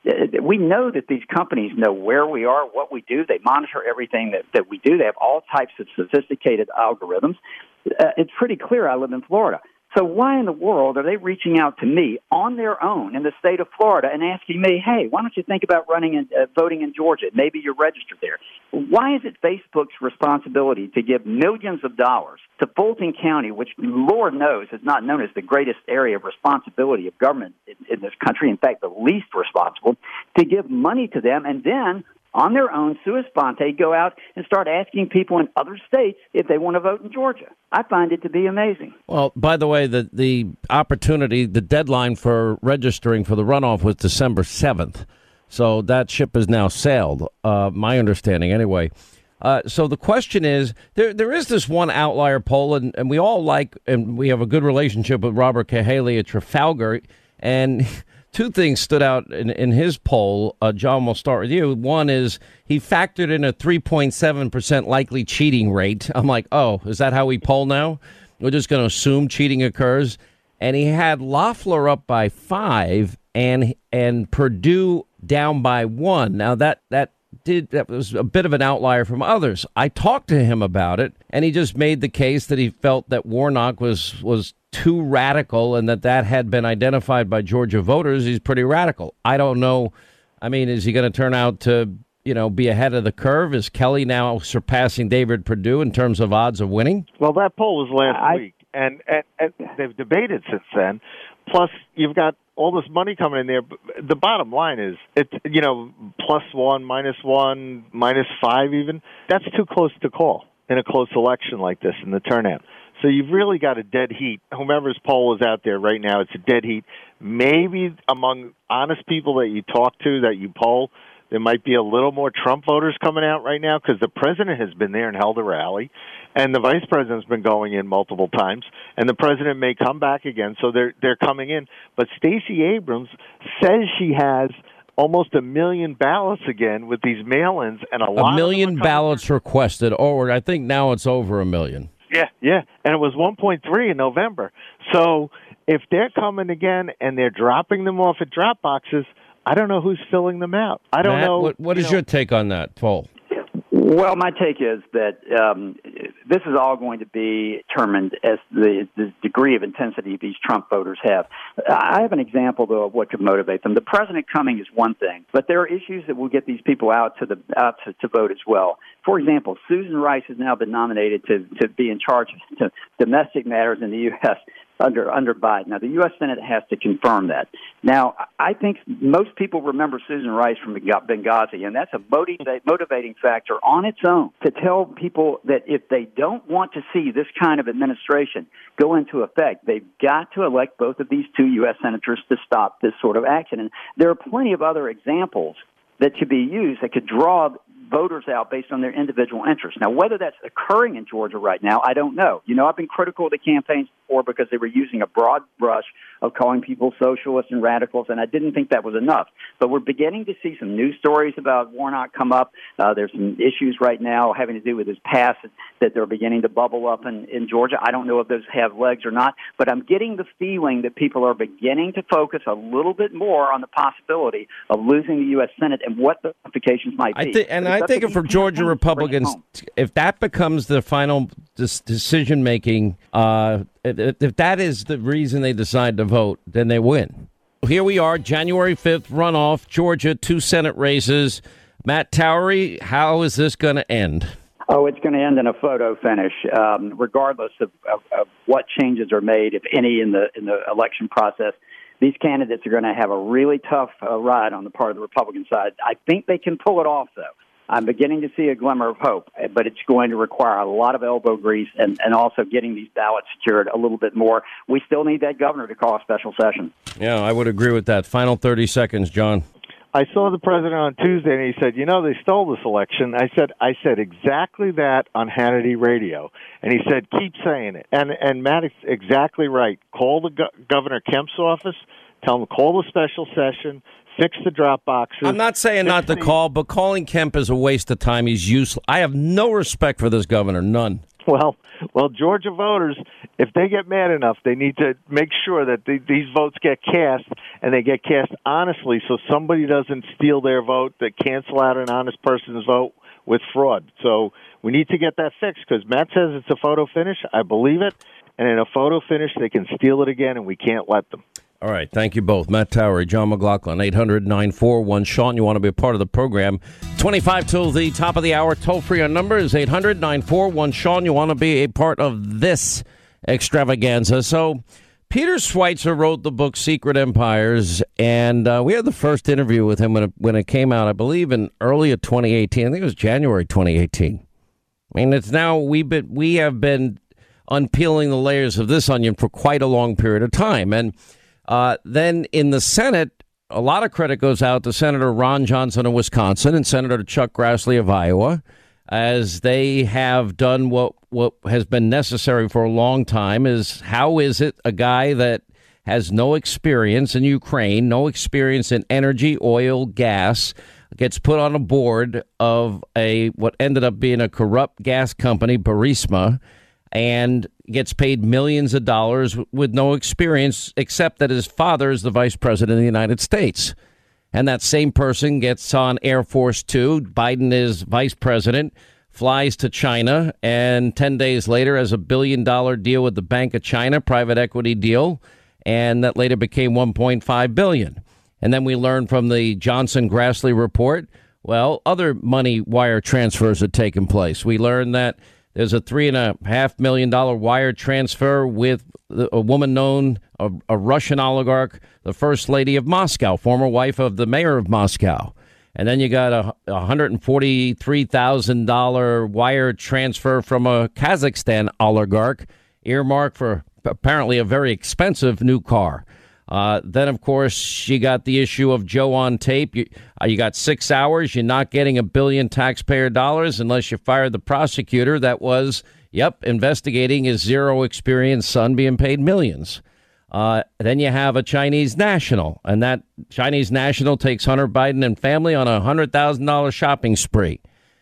We know that these companies know where we are, what we do. They monitor everything that, that we do. They have all types of sophisticated algorithms. Uh, it's pretty clear I live in Florida. So why in the world are they reaching out to me on their own in the state of Florida and asking me, hey, why don't you think about running and uh, voting in Georgia? Maybe you're registered there. Why is it Facebook's responsibility to give millions of dollars to Fulton County, which Lord knows is not known as the greatest area of responsibility of government in, in this country, in fact, the least responsible, to give money to them and then on their own, sua sponte, go out and start asking people in other states if they want to vote in Georgia? I find it to be amazing. Well, by the way, the, the opportunity, the deadline for registering for the runoff was December seventh. So that ship has now sailed, uh, my understanding anyway. Uh, so the question is, there there is this one outlier poll, and, and we all like, and we have a good relationship with Robert Cahaly at Trafalgar, and two things stood out in, in his poll. Uh, John, we'll start with you. One is he factored in a three point seven percent likely cheating rate. I'm like, oh, is that how we poll now? We're just going to assume cheating occurs. And he had Loeffler up by five and and Perdue down by one. Now, that that did that was a bit of an outlier from others. I talked to him about it, and he just made the case that he felt that Warnock was was too radical and that that had been identified by Georgia voters. He's pretty radical. I don't know. I mean, is he going to turn out to, you know, be ahead of the curve? Is Kelly now surpassing David Perdue in terms of odds of winning? Well, that poll was last I, week, and, and, and they've debated since then. Plus, you've got all this money coming in there. The bottom line is, it's, you know, plus one, minus one, minus five even. That's too close to call in a close election like this in the turnout. So you've really got a dead heat. Whomever's poll is out there right now, it's a dead heat. Maybe among honest people that you talk to, that you poll, there might be a little more Trump voters coming out right now because the president has been there and held a rally, and the vice president's been going in multiple times, and the president may come back again, so they're they're coming in. But Stacey Abrams says she has almost a million ballots again with these mail-ins, and a lot a million of ballots requested, or I think now it's over a million. Yeah, yeah, and it was one point three in November. So if they're coming again and they're dropping them off at drop boxes, I don't know who's filling them out. I don't Matt, know. What, what you is know, your take on that, Paul? Well, my take is that um, this is all going to be determined as the, the degree of intensity these Trump voters have. I have an example, though, of what could motivate them. The president coming is one thing, but there are issues that will get these people out to the out to, to vote as well. For example, Susan Rice has now been nominated to, to be in charge of domestic matters in the U S under under Biden. Now, the U S Senate has to confirm that. Now, I think most people remember Susan Rice from Benghazi, and that's a motivating factor on its own to tell people that if they don't want to see this kind of administration go into effect, they've got to elect both of these two U S senators to stop this sort of action. And there are plenty of other examples that could be used that could draw voters out based on their individual interests. Now, whether that's occurring in Georgia right now, I don't know. You know, I've been critical of the campaigns before because they were using a broad brush of calling people socialists and radicals, and I didn't think that was enough. But we're beginning to see some news stories about Warnock come up. Uh, there's some issues right now having to do with his past that they're beginning to bubble up in, in Georgia. I don't know if those have legs or not, but I'm getting the feeling that people are beginning to focus a little bit more on the possibility of losing the U S Senate and what the implications might be. I think, and I think for Georgia Republicans, if that becomes the final decision making, uh, if, if that is the reason they decide to vote, then they win. Here we are, January fifth runoff, Georgia, two Senate races. Matt Towery, how is this going to end? Oh, it's going to end in a photo finish, um, regardless of, of, of what changes are made, if any, in the in the election process. These candidates are going to have a really tough uh, ride on the part of the Republican side. I think they can pull it off, though. I'm beginning to see a glimmer of hope, but it's going to require a lot of elbow grease and, and also getting these ballots secured a little bit more. We still need that governor to call a special session. Yeah, I would agree with that. Final thirty seconds, John. I saw the president on Tuesday, and he said, you know, they stole this election. I said, I said exactly that on Hannity Radio. And he said, keep saying it. And and Matt is exactly right. Call the go- Governor Kemp's office, tell him to call the special session, fix the drop boxes. I'm not saying not to the- call, but calling Kemp is a waste of time. He's useless. I have no respect for this governor, none. Well, well, Georgia voters, if they get mad enough, they need to make sure that the, these votes get cast, and they get cast honestly, so somebody doesn't steal their vote, that cancel out an honest person's vote with fraud. So we need to get that fixed, because Matt says it's a photo finish. I believe it. And in a photo finish, they can steal it again, and we can't let them. All right. Thank you both. Matt Towery, John McLaughlin, eight hundred, nine four one, Sean. You want to be a part of the program. twenty-five till the top of the hour. Toll free on number is eight hundred, nine four one, Sean. You want to be a part of this extravaganza. So Peter Schweitzer wrote the book Secret Empires, and uh, we had the first interview with him when it, when it came out, I believe, in early of twenty eighteen. I think it was January twenty eighteen. I mean, it's now we've been, we have been unpeeling the layers of this onion for quite a long period of time. And Uh, then in the Senate, a lot of credit goes out to Senator Ron Johnson of Wisconsin and Senator Chuck Grassley of Iowa, as they have done what, what has been necessary for a long time. Is how is it a guy that has no experience in Ukraine, no experience in energy, oil, gas, gets put on a board of a what ended up being a corrupt gas company, Burisma, and gets paid millions of dollars with no experience, except that his father is the vice president of the United States. And that same person gets on Air Force Two. Biden is vice president, flies to China, and ten days later has a billion dollar deal with the Bank of China, private equity deal, and that later became one point five billion dollars. And then we learned from the Johnson Grassley report, well, other money wire transfers had taken place. We learned that there's a three and a half million dollar wire transfer with a woman known, a, a Russian oligarch, the first lady of Moscow, former wife of the mayor of Moscow. And then you got a one hundred forty-three thousand dollars wire transfer from a Kazakhstan oligarch, earmarked for apparently a very expensive new car. Uh, then, of course, you got the issue of Joe on tape. You, uh, you got six hours. You're not getting a billion taxpayer dollars unless you fire the prosecutor that was, yep, investigating his zero experience son being paid millions. Uh, then you have a Chinese national, and that Chinese national takes Hunter Biden and family on a one hundred thousand dollars shopping spree.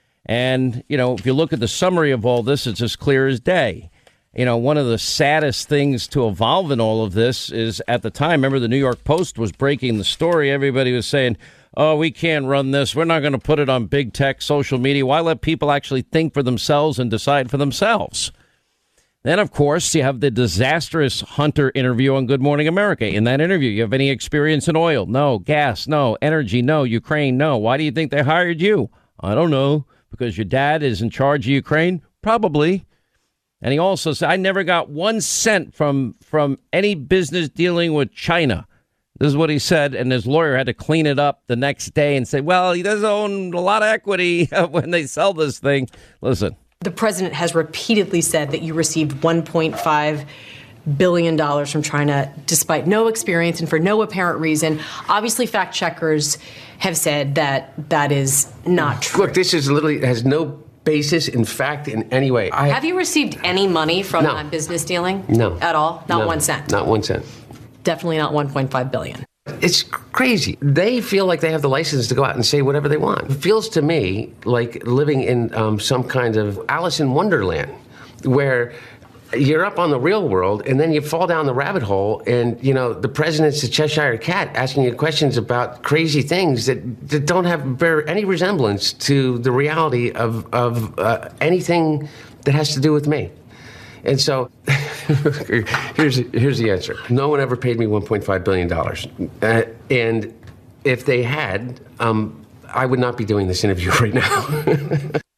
And, you know, if you look at the summary of all this, it's as clear as day. You know, one of the saddest things to evolve in all of this is at the time, remember the New York Post was breaking the story. Everybody was saying, oh, we can't run this. We're not going to put it on big tech, social media. Why let people actually think for themselves and decide for themselves? Then, of course, you have the disastrous Hunter interview on Good Morning America. In that interview, you have any experience in oil? No. Gas? No. Energy? No. Ukraine? No. Why do you think they hired you? I don't know. Because your dad is in charge of Ukraine? Probably. And he also said, I never got one cent from from any business dealing with China. This is what he said. And his lawyer had to clean it up the next day and say, well, he does own a lot of equity when they sell this thing. Listen. The president has repeatedly said that you received one point five billion dollars from China despite no experience and for no apparent reason. Obviously, fact checkers have said that that is not true. Look, this is literally has no basis in fact in any way. I, have you received any money from no. that business dealing? No. At all? Not no, one cent? Not one cent. Definitely not one point five billion dollars. It's crazy. They feel like they have the license to go out and say whatever they want. It feels to me like living in um, some kind of Alice in Wonderland where you're up on the real world and then you fall down the rabbit hole and, you know, the president's a Cheshire cat asking you questions about crazy things that, that don't have bear any resemblance to the reality of, of uh, anything that has to do with me. And so here's here's the answer. No one ever paid me one point five billion dollars. Uh, and if they had, um, I would not be doing this interview right now.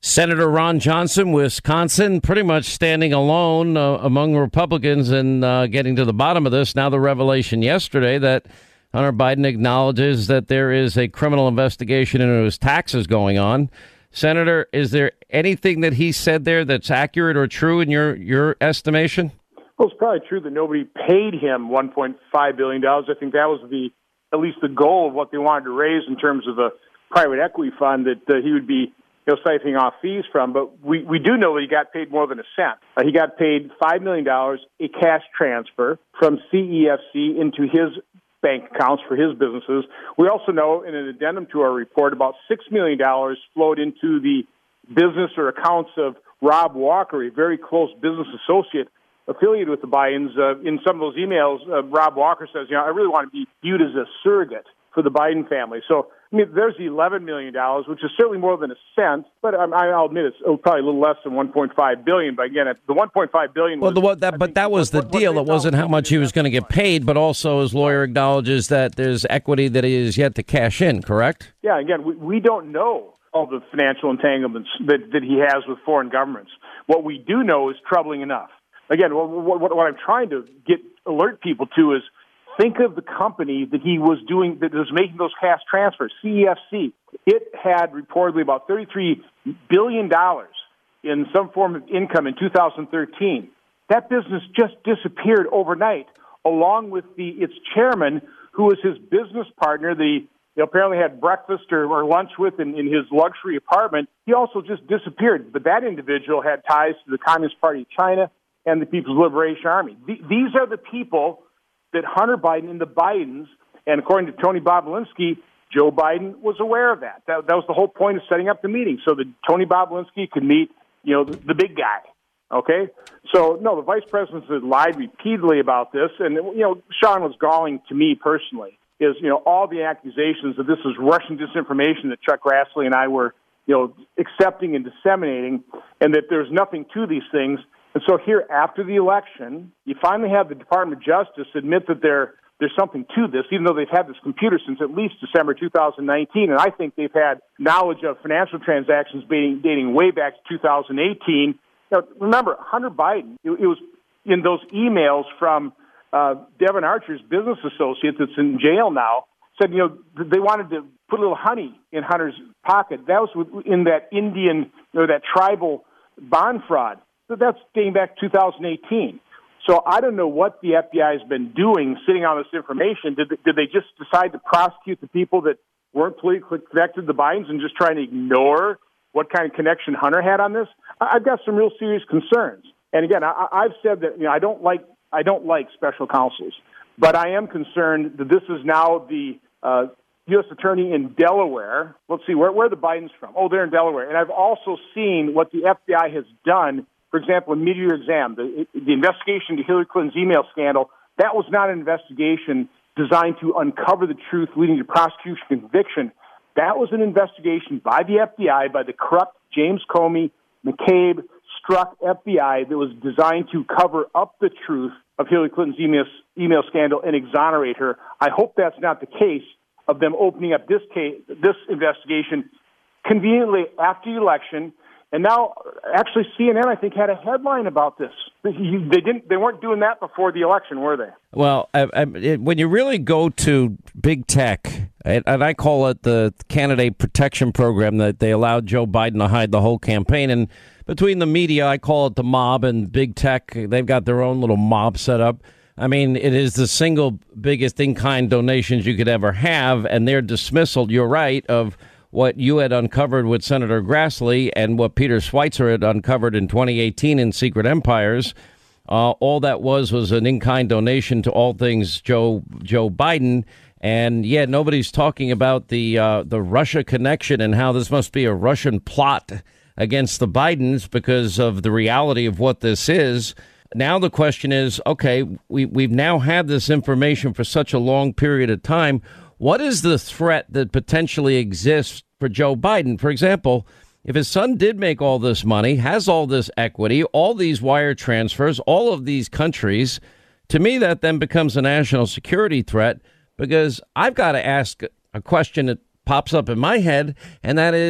Senator Ron Johnson, Wisconsin, pretty much standing alone uh, among Republicans and uh, getting to the bottom of this. Now the revelation yesterday that Hunter Biden acknowledges that there is a criminal investigation into his taxes going on. Senator, is there anything that he said there that's accurate or true in your, your estimation? Well, it's probably true that nobody paid him one point five billion dollars. I think that was the at least the goal of what they wanted to raise in terms of a private equity fund that uh, he would be you know, siphoning off fees from. But we, we do know that he got paid more than a cent. Uh, he got paid five million dollars, a cash transfer from C E F C into his bank accounts for his businesses. We also know in an addendum to our report about six million dollars flowed into the business or accounts of Rob Walker, a very close business associate affiliated with the Bidens. Uh, in some of those emails, uh, Rob Walker says, you know, I really want to be viewed as a surrogate for the Biden family. So, I mean, there's the eleven million dollars, which is certainly more than a cent, but um, I'll admit it's probably a little less than one point five billion dollars. But again, the one point five billion dollars well, was... the, that, but that was the what, deal. What it wasn't how much he was going to get paid, but also his lawyer acknowledges that there's equity that he is yet to cash in, correct? Yeah, again, we, we don't know all the financial entanglements that, that he has with foreign governments. What we do know is troubling enough. Again, what, what, what I'm trying to get alert people to is think of the company that he was doing, that was making those cash transfers, C E F C. It had reportedly about thirty-three billion dollars in some form of income in two thousand thirteen. That business just disappeared overnight, along with the its chairman, who was his business partner, the he apparently had breakfast or, or lunch with in, in his luxury apartment. He also just disappeared. But that individual had ties to the Communist Party of China and the People's Liberation Army. Th- these are the people that Hunter Biden and the Bidens, and according to Tony Bobulinski, Joe Biden was aware of that. That, that was the whole point of setting up the meeting, so that Tony Bobulinski could meet, you know, the, the big guy. Okay? So, no, the vice president has lied repeatedly about this, and, you know, Sean, was galling to me personally is, you know, all the accusations that this is Russian disinformation that Chuck Grassley and I were, you know, accepting and disseminating, and that there's nothing to these things. And so here, after the election, you finally have the Department of Justice admit that there there's something to this, even though they've had this computer since at least December two thousand nineteen. And I think they've had knowledge of financial transactions dating, dating way back to two thousand eighteen. Now, remember, Hunter Biden, it, it was in those emails from uh, Devin Archer's business associate that's in jail now, said, you know, they wanted to put a little honey in Hunter's pocket. That was in that Indian, or that tribal bond fraud. So that's dating back to two thousand eighteen. So I don't know what the F B I has been doing sitting on this information. Did, did they just decide to prosecute the people that weren't politically connected to the Bidens and just trying to ignore what kind of connection Hunter had on this? I've got some real serious concerns. And again, I, I've said that, you know, I don't like I don't like special counsels, but I am concerned that this is now the uh, U S attorney in Delaware. Let's see, where, where are the Bidens from? Oh, they're in Delaware. And I've also seen what the F B I has done. For example, in Meteor Exam, the, the investigation into Hillary Clinton's email scandal, that was not an investigation designed to uncover the truth leading to prosecution and conviction. That was an investigation by the F B I, by the corrupt James Comey, McCabe, Strzok F B I that was designed to cover up the truth of Hillary Clinton's email, email scandal and exonerate her. I hope that's not the case of them opening up this case, this investigation conveniently after the election. And now, actually, C N N, I think, had a headline about this. They didn't. They weren't doing that before the election, were they? Well, I, I, it, when you really go to big tech, and, and I call it the candidate protection program that they allowed Joe Biden to hide the whole campaign. And between the media, I call it the mob, and big tech, they've got their own little mob set up. I mean, it is the single biggest in-kind donations you could ever have, and their dismissal, you're right, of what you had uncovered with Senator Grassley and what Peter Schweitzer had uncovered in twenty eighteen in Secret Empires. Uh, all that was was an in-kind donation to all things Joe Joe Biden. And, yeah, nobody's talking about the uh, the Russia connection and how this must be a Russian plot against the Bidens because of the reality of what this is. Now the question is, OK, we, we've now had this information for such a long period of time. What is the threat that potentially exists for Joe Biden? For example, if his son did make all this money, has all this equity, all these wire transfers, all of these countries, to me, that then becomes a national security threat, because I've got to ask a question that pops up in my head, and that is,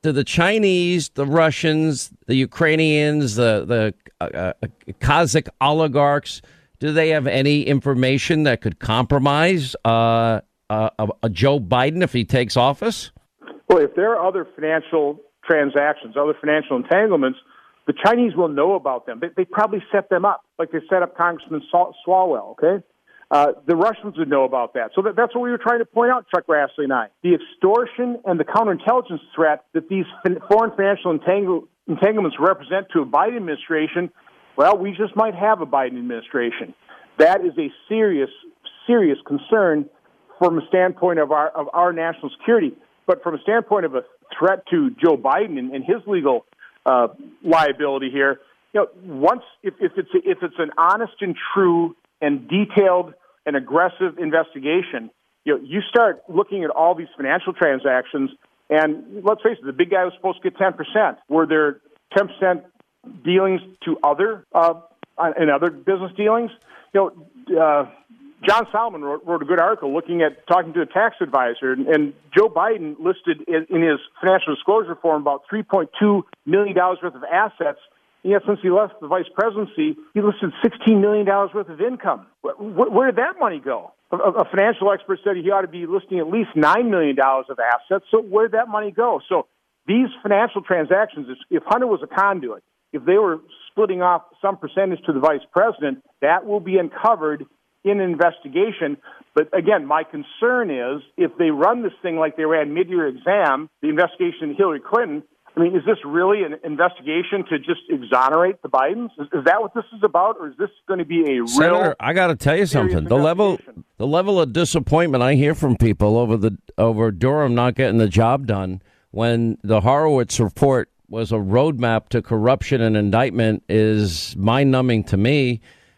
do the Chinese, the Russians, the Ukrainians, the the uh, uh, Kazakh oligarchs, do they have any information that could compromise uh, uh, a, a Joe Biden if he takes office? Well, if there are other financial transactions, other financial entanglements, the Chinese will know about them. They, they probably set them up, like they set up Congressman Swalwell, okay? Uh, the Russians would know about that. So that, that's what we were trying to point out, Chuck Grassley and I. The extortion and the counterintelligence threat that these fin- foreign financial entangle- entanglements represent to a Biden administration, well, we just might have a Biden administration. That is a serious, serious concern from a standpoint of our of our national security. But from a standpoint of a threat to Joe Biden and, and his legal uh, liability here, you know, once if, if it's if it's an honest and true and detailed and aggressive investigation, you know, you start looking at all these financial transactions, and let's face it, the big guy was supposed to get ten percent. Were there ten percent dealings to other uh, in other business dealings? You know, uh, John Solomon wrote, wrote a good article looking at talking to a tax advisor, and, and Joe Biden listed in, in his financial disclosure form about three point two million dollars worth of assets. And yet, since he left the vice presidency, he listed sixteen million dollars worth of income. Where, where did that money go? A, a financial expert said he ought to be listing at least nine million dollars of assets. So where did that money go? So these financial transactions, if Hunter was a conduit, if they were splitting off some percentage to the vice president, that will be uncovered in an investigation. But again, my concern is if they run this thing like they ran mid-year exam, the investigation into Hillary Clinton, I mean, is this really an investigation to just exonerate the Bidens? Is, is that what this is about, or is this going to be a Senator, real? I got to tell you something. The level, the level of disappointment I hear from people over the over Durham not getting the job done when the Horowitz report was a roadmap to corruption and indictment is mind-numbing to me.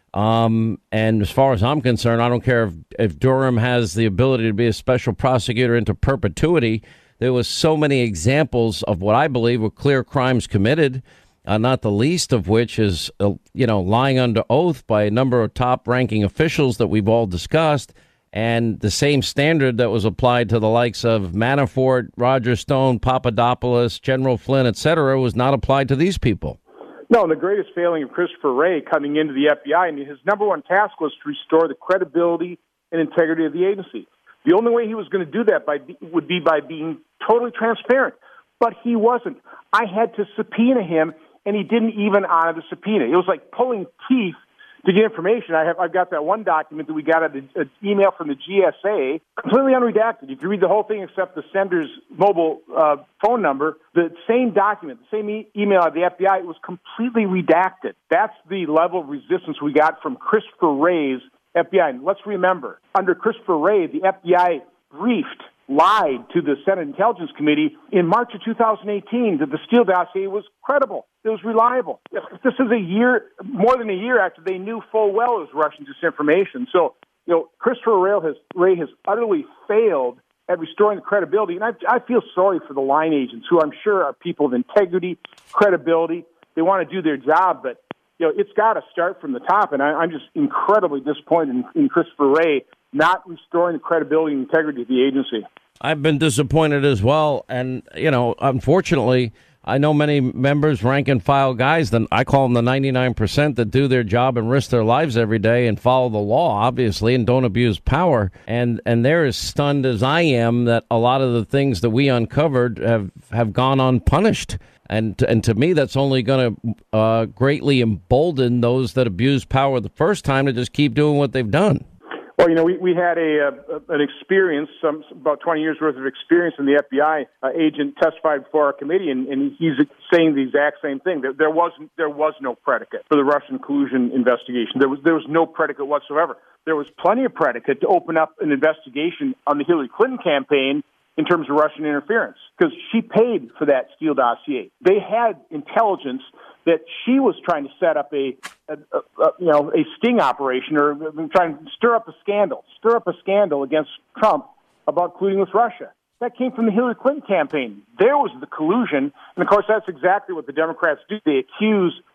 Um, and as far as I'm concerned, I don't care if, if Durham has the ability to be a special prosecutor into perpetuity. There was so many examples of what I believe were clear crimes committed, uh, not the least of which is, uh, you know, lying under oath by a number of top-ranking officials that we've all discussed, and the same standard that was applied to the likes of Manafort, Roger Stone, Papadopoulos, General Flynn, et cetera, was not applied to these people. No, and the greatest failing of Christopher Wray coming into the F B I, I mean, his number one task was to restore the credibility and integrity of the agency. The only way he was going to do that by, would be by being totally transparent. But he wasn't. I had to subpoena him, and he didn't even honor the subpoena. It was like pulling teeth to get information. I have, I've got that one document that we got an email from the G S A, completely unredacted. You can read the whole thing except the sender's mobile uh, phone number. The same document, the same e- email of the F B I, it was completely redacted. That's the level of resistance we got from Christopher Wray's F B I. And let's remember, under Christopher Wray, the F B I briefed, lied to the Senate Intelligence Committee in March of two thousand eighteen that the Steele dossier was credible. It was reliable. This is a year, more than a year after they knew full well it was Russian disinformation. So, you know, Christopher Wray has, Wray has utterly failed at restoring the credibility. And I, I feel sorry for the line agents, who I'm sure are people of integrity, credibility. They want to do their job, but you know, it's got to start from the top, and I, I'm just incredibly disappointed in, in Christopher Wray not restoring the credibility and integrity of the agency. I've been disappointed as well, and, you know, unfortunately, I know many members, rank and file guys, that I call them the ninety-nine percent that do their job and risk their lives every day and follow the law, obviously, and don't abuse power. And and they're as stunned as I am that a lot of the things that we uncovered have, have gone unpunished. And to, and to me, that's only going to uh, greatly embolden those that abused power the first time to just keep doing what they've done. Well, you know, we, we had a, a an experience, some about twenty years worth of experience in the F B I uh, agent testified before our committee, and, and he's saying the exact same thing. There, there wasn't there was no predicate for the Russian collusion investigation. There was there was no predicate whatsoever. There was plenty of predicate to open up an investigation on the Hillary Clinton campaign in terms of Russian interference, because she paid for that Steele dossier. They had intelligence that she was trying to set up a, a, a, a you know, a sting operation, or trying to stir up a scandal, stir up a scandal against Trump about colluding with Russia. That came from the Hillary Clinton campaign. There was the collusion, and of course that's exactly what the Democrats do. They accuse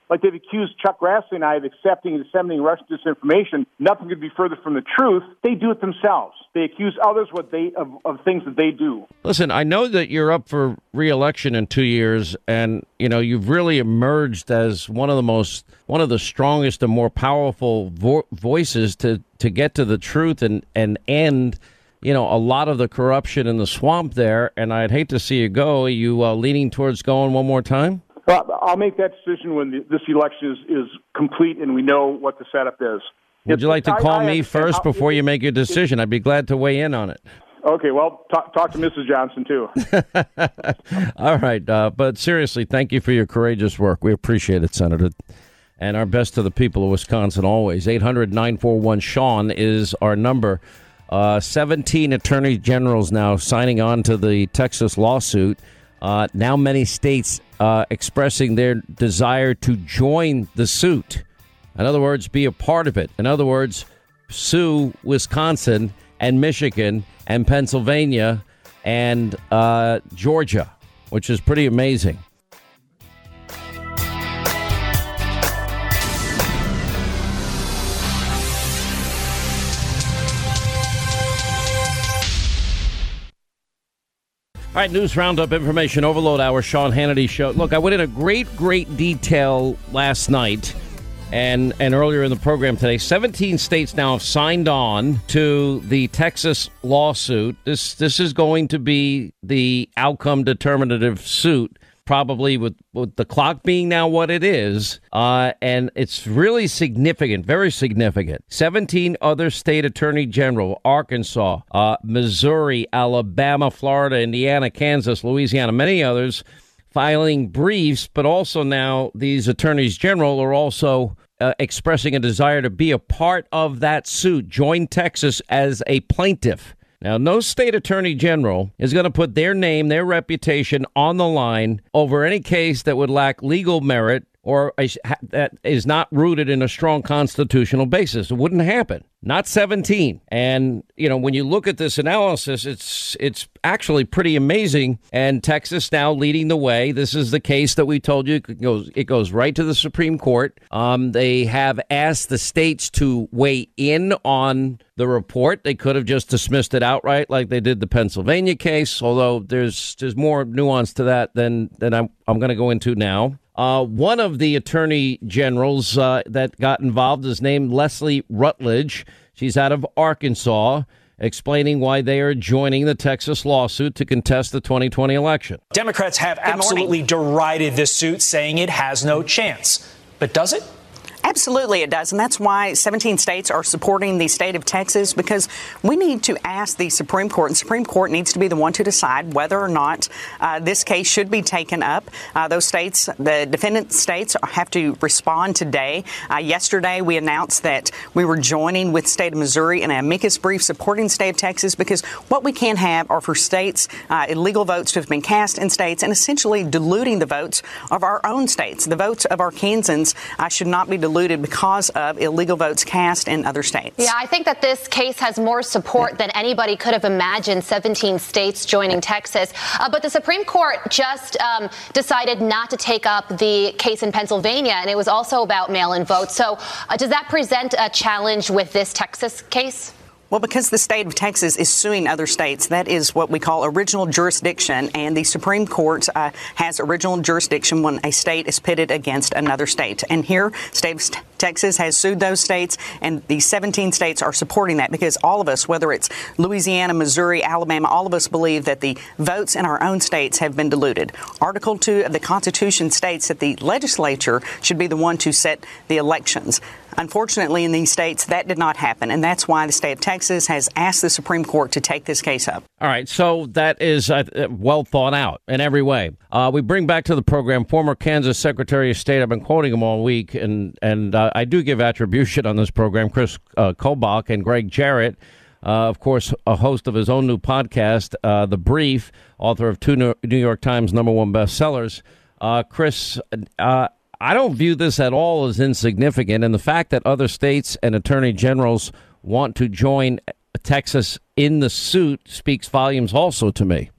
like they've accused Chuck Grassley and I of accepting and disseminating Russian disinformation. Nothing could be further from the truth. They do it themselves. They accuse others what they of, of things that they do. Listen, I know that you're up for re-election in two years, and you know you've really emerged as one of the most, one of the strongest and more powerful vo- voices to, to get to the truth and and end, you know, a lot of the corruption in the swamp there. And I'd hate to see you go. Are you uh, leaning towards going one more time? Well, I'll make that decision when the, this election is, is complete and we know what the setup is. Would If- you like to call I- I me understand first how- before you make your decision? I'd be glad to weigh in on it. Okay, well, talk, talk to Missus Johnson, too. All right. Uh, but seriously, thank you for your courageous work. We appreciate it, Senator. And our best to the people of Wisconsin always. eight hundred nine four one Sean is our number. Uh, seventeen attorney generals now signing on to the Texas lawsuit. Uh, now many states uh, expressing their desire to join the suit. In other words, be a part of it. In other words, sue Wisconsin and Michigan and Pennsylvania and uh, Georgia, which is pretty amazing. All right, news roundup, information overload hour, Sean Hannity show. Look, I went in a great, great detail last night and and earlier in the program today. seventeen states now have signed on to the Texas lawsuit. This this is going to be the outcome determinative suit, probably with, with the clock being now what it is. Uh, and it's really significant, very significant. seventeen other state attorney general, Arkansas, uh, Missouri, Alabama, Florida, Indiana, Kansas, Louisiana, many others, filing briefs. But also now these attorneys general are also uh, expressing a desire to be a part of that suit, join Texas as a plaintiff. Now, no state attorney general is going to put their name, their reputation on the line over any case that would lack legal merit or a, that is not rooted in a strong constitutional basis. It wouldn't happen. Not seventeen. And, you know, when you look at this analysis, it's it's actually pretty amazing. And Texas now leading the way. This is the case that we told you. It goes, it goes right to the Supreme Court. Um, they have asked the states to weigh in on the report. They could have just dismissed it outright like they did the Pennsylvania case, although there's there's more nuance to that than, than I'm, I'm going to go into now. Uh, one of the attorney generals uh, that got involved is named Leslie Rutledge. She's out of Arkansas, explaining why they are joining the Texas lawsuit to contest the twenty twenty election. Democrats have absolutely derided this suit, saying it has no chance. But does it? Absolutely, it does. And that's why seventeen states are supporting the state of Texas, because we need to ask the Supreme Court, and the Supreme Court needs to be the one to decide whether or not uh, this case should be taken up. Uh, those states, the defendant states, have to respond today. Uh, yesterday, we announced that we were joining with the state of Missouri in an amicus brief supporting the state of Texas, because what we can't have are for states, uh, illegal votes to have been cast in states and essentially diluting the votes of our own states. The votes of Arkansans uh, should not be diluted. diluted because of illegal votes cast in other states. Yeah, I think that this case has more support than anybody could have imagined, seventeen states joining Texas. Uh, but the Supreme Court just um, decided not to take up the case in Pennsylvania, and it was also about mail-in votes. So uh, does that present a challenge with this Texas case? Well, because the state of Texas is suing other states, that is what we call original jurisdiction, and the Supreme Court uh, has original jurisdiction when a state is pitted against another state. And here, state of Texas has sued those states, and the seventeen states are supporting that, because all of us, whether it's Louisiana, Missouri, Alabama, all of us believe that the votes in our own states have been diluted. Article two of the Constitution states that the legislature should be the one to set the elections. Unfortunately, in these states, that did not happen, and that's why the state of Texas has asked the Supreme Court to take this case up. All right, so that is uh, well thought out in every way. Uh, we bring back to the program former Kansas Secretary of State. I've been quoting him all week, and and uh, I do give attribution on this program, Chris uh, Kobach and Greg Jarrett. Uh, of course, a host of his own new podcast, uh, The Brief, author of two New York Times number one bestsellers. Uh, Chris, uh, I don't view this at all as insignificant, and the fact that other states and attorney generals want to join Texas in the suit speaks volumes also to me.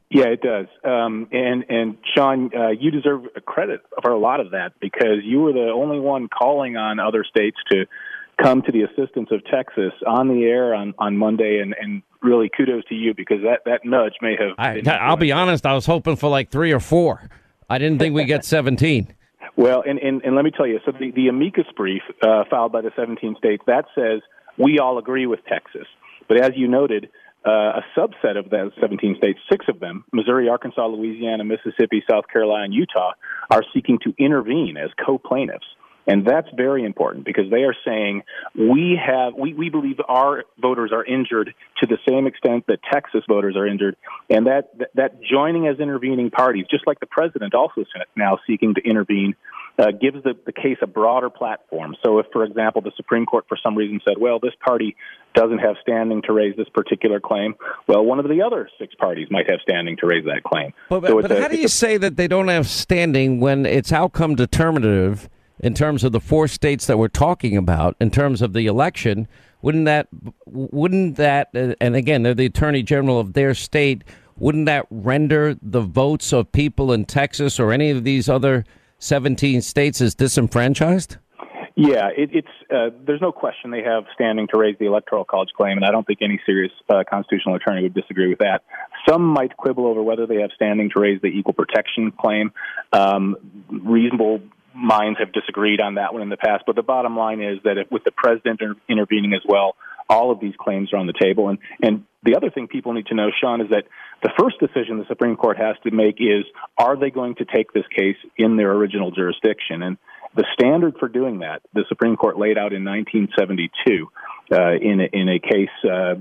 Yeah, it does. Um, and, and Sean, uh, you deserve credit for a lot of that because you were the only one calling on other states to come to the assistance of Texas on the air on, on Monday, and, and really kudos to you because that, that nudge may have I, been I'll be honest, I was hoping for like three or four. I didn't think we'd get seventeen. Well, and, and, and let me tell you, so the, the amicus brief uh, filed by the seventeen states, that says we all agree with Texas. But as you noted, uh, a subset of those seventeen states, six of them, Missouri, Arkansas, Louisiana, Mississippi, South Carolina, and Utah, are seeking to intervene as co-plaintiffs. And that's very important because they are saying we have we, we believe our voters are injured to the same extent that Texas voters are injured, and that, that, that joining as intervening parties, just like the president also now seeking to intervene, uh, gives the, the case a broader platform. So if, for example, the Supreme Court for some reason said, well, this party doesn't have standing to raise this particular claim, well, one of the other six parties might have standing to raise that claim. But, so but a, how do you a, say that they don't have standing when it's outcome determinative in terms of the four states that we're talking about, in terms of the election? Wouldn't that, wouldn't that, and again, they're the attorney general of their state, wouldn't that render the votes of people in Texas or any of these other seventeen states as disenfranchised? Yeah, it, it's uh, there's no question they have standing to raise the Electoral College claim, and I don't think any serious uh, constitutional attorney would disagree with that. Some might quibble over whether they have standing to raise the equal protection claim. Um, reasonable minds have disagreed on that one in the past, but the bottom line is that if, with the president inter- intervening as well, all of these claims are on the table. And, and the other thing people need to know, Sean, is that the first decision the Supreme Court has to make is, are they going to take this case in their original jurisdiction? And the standard for doing that, the Supreme Court laid out in nineteen seventy-two uh, in, a, in a case, uh,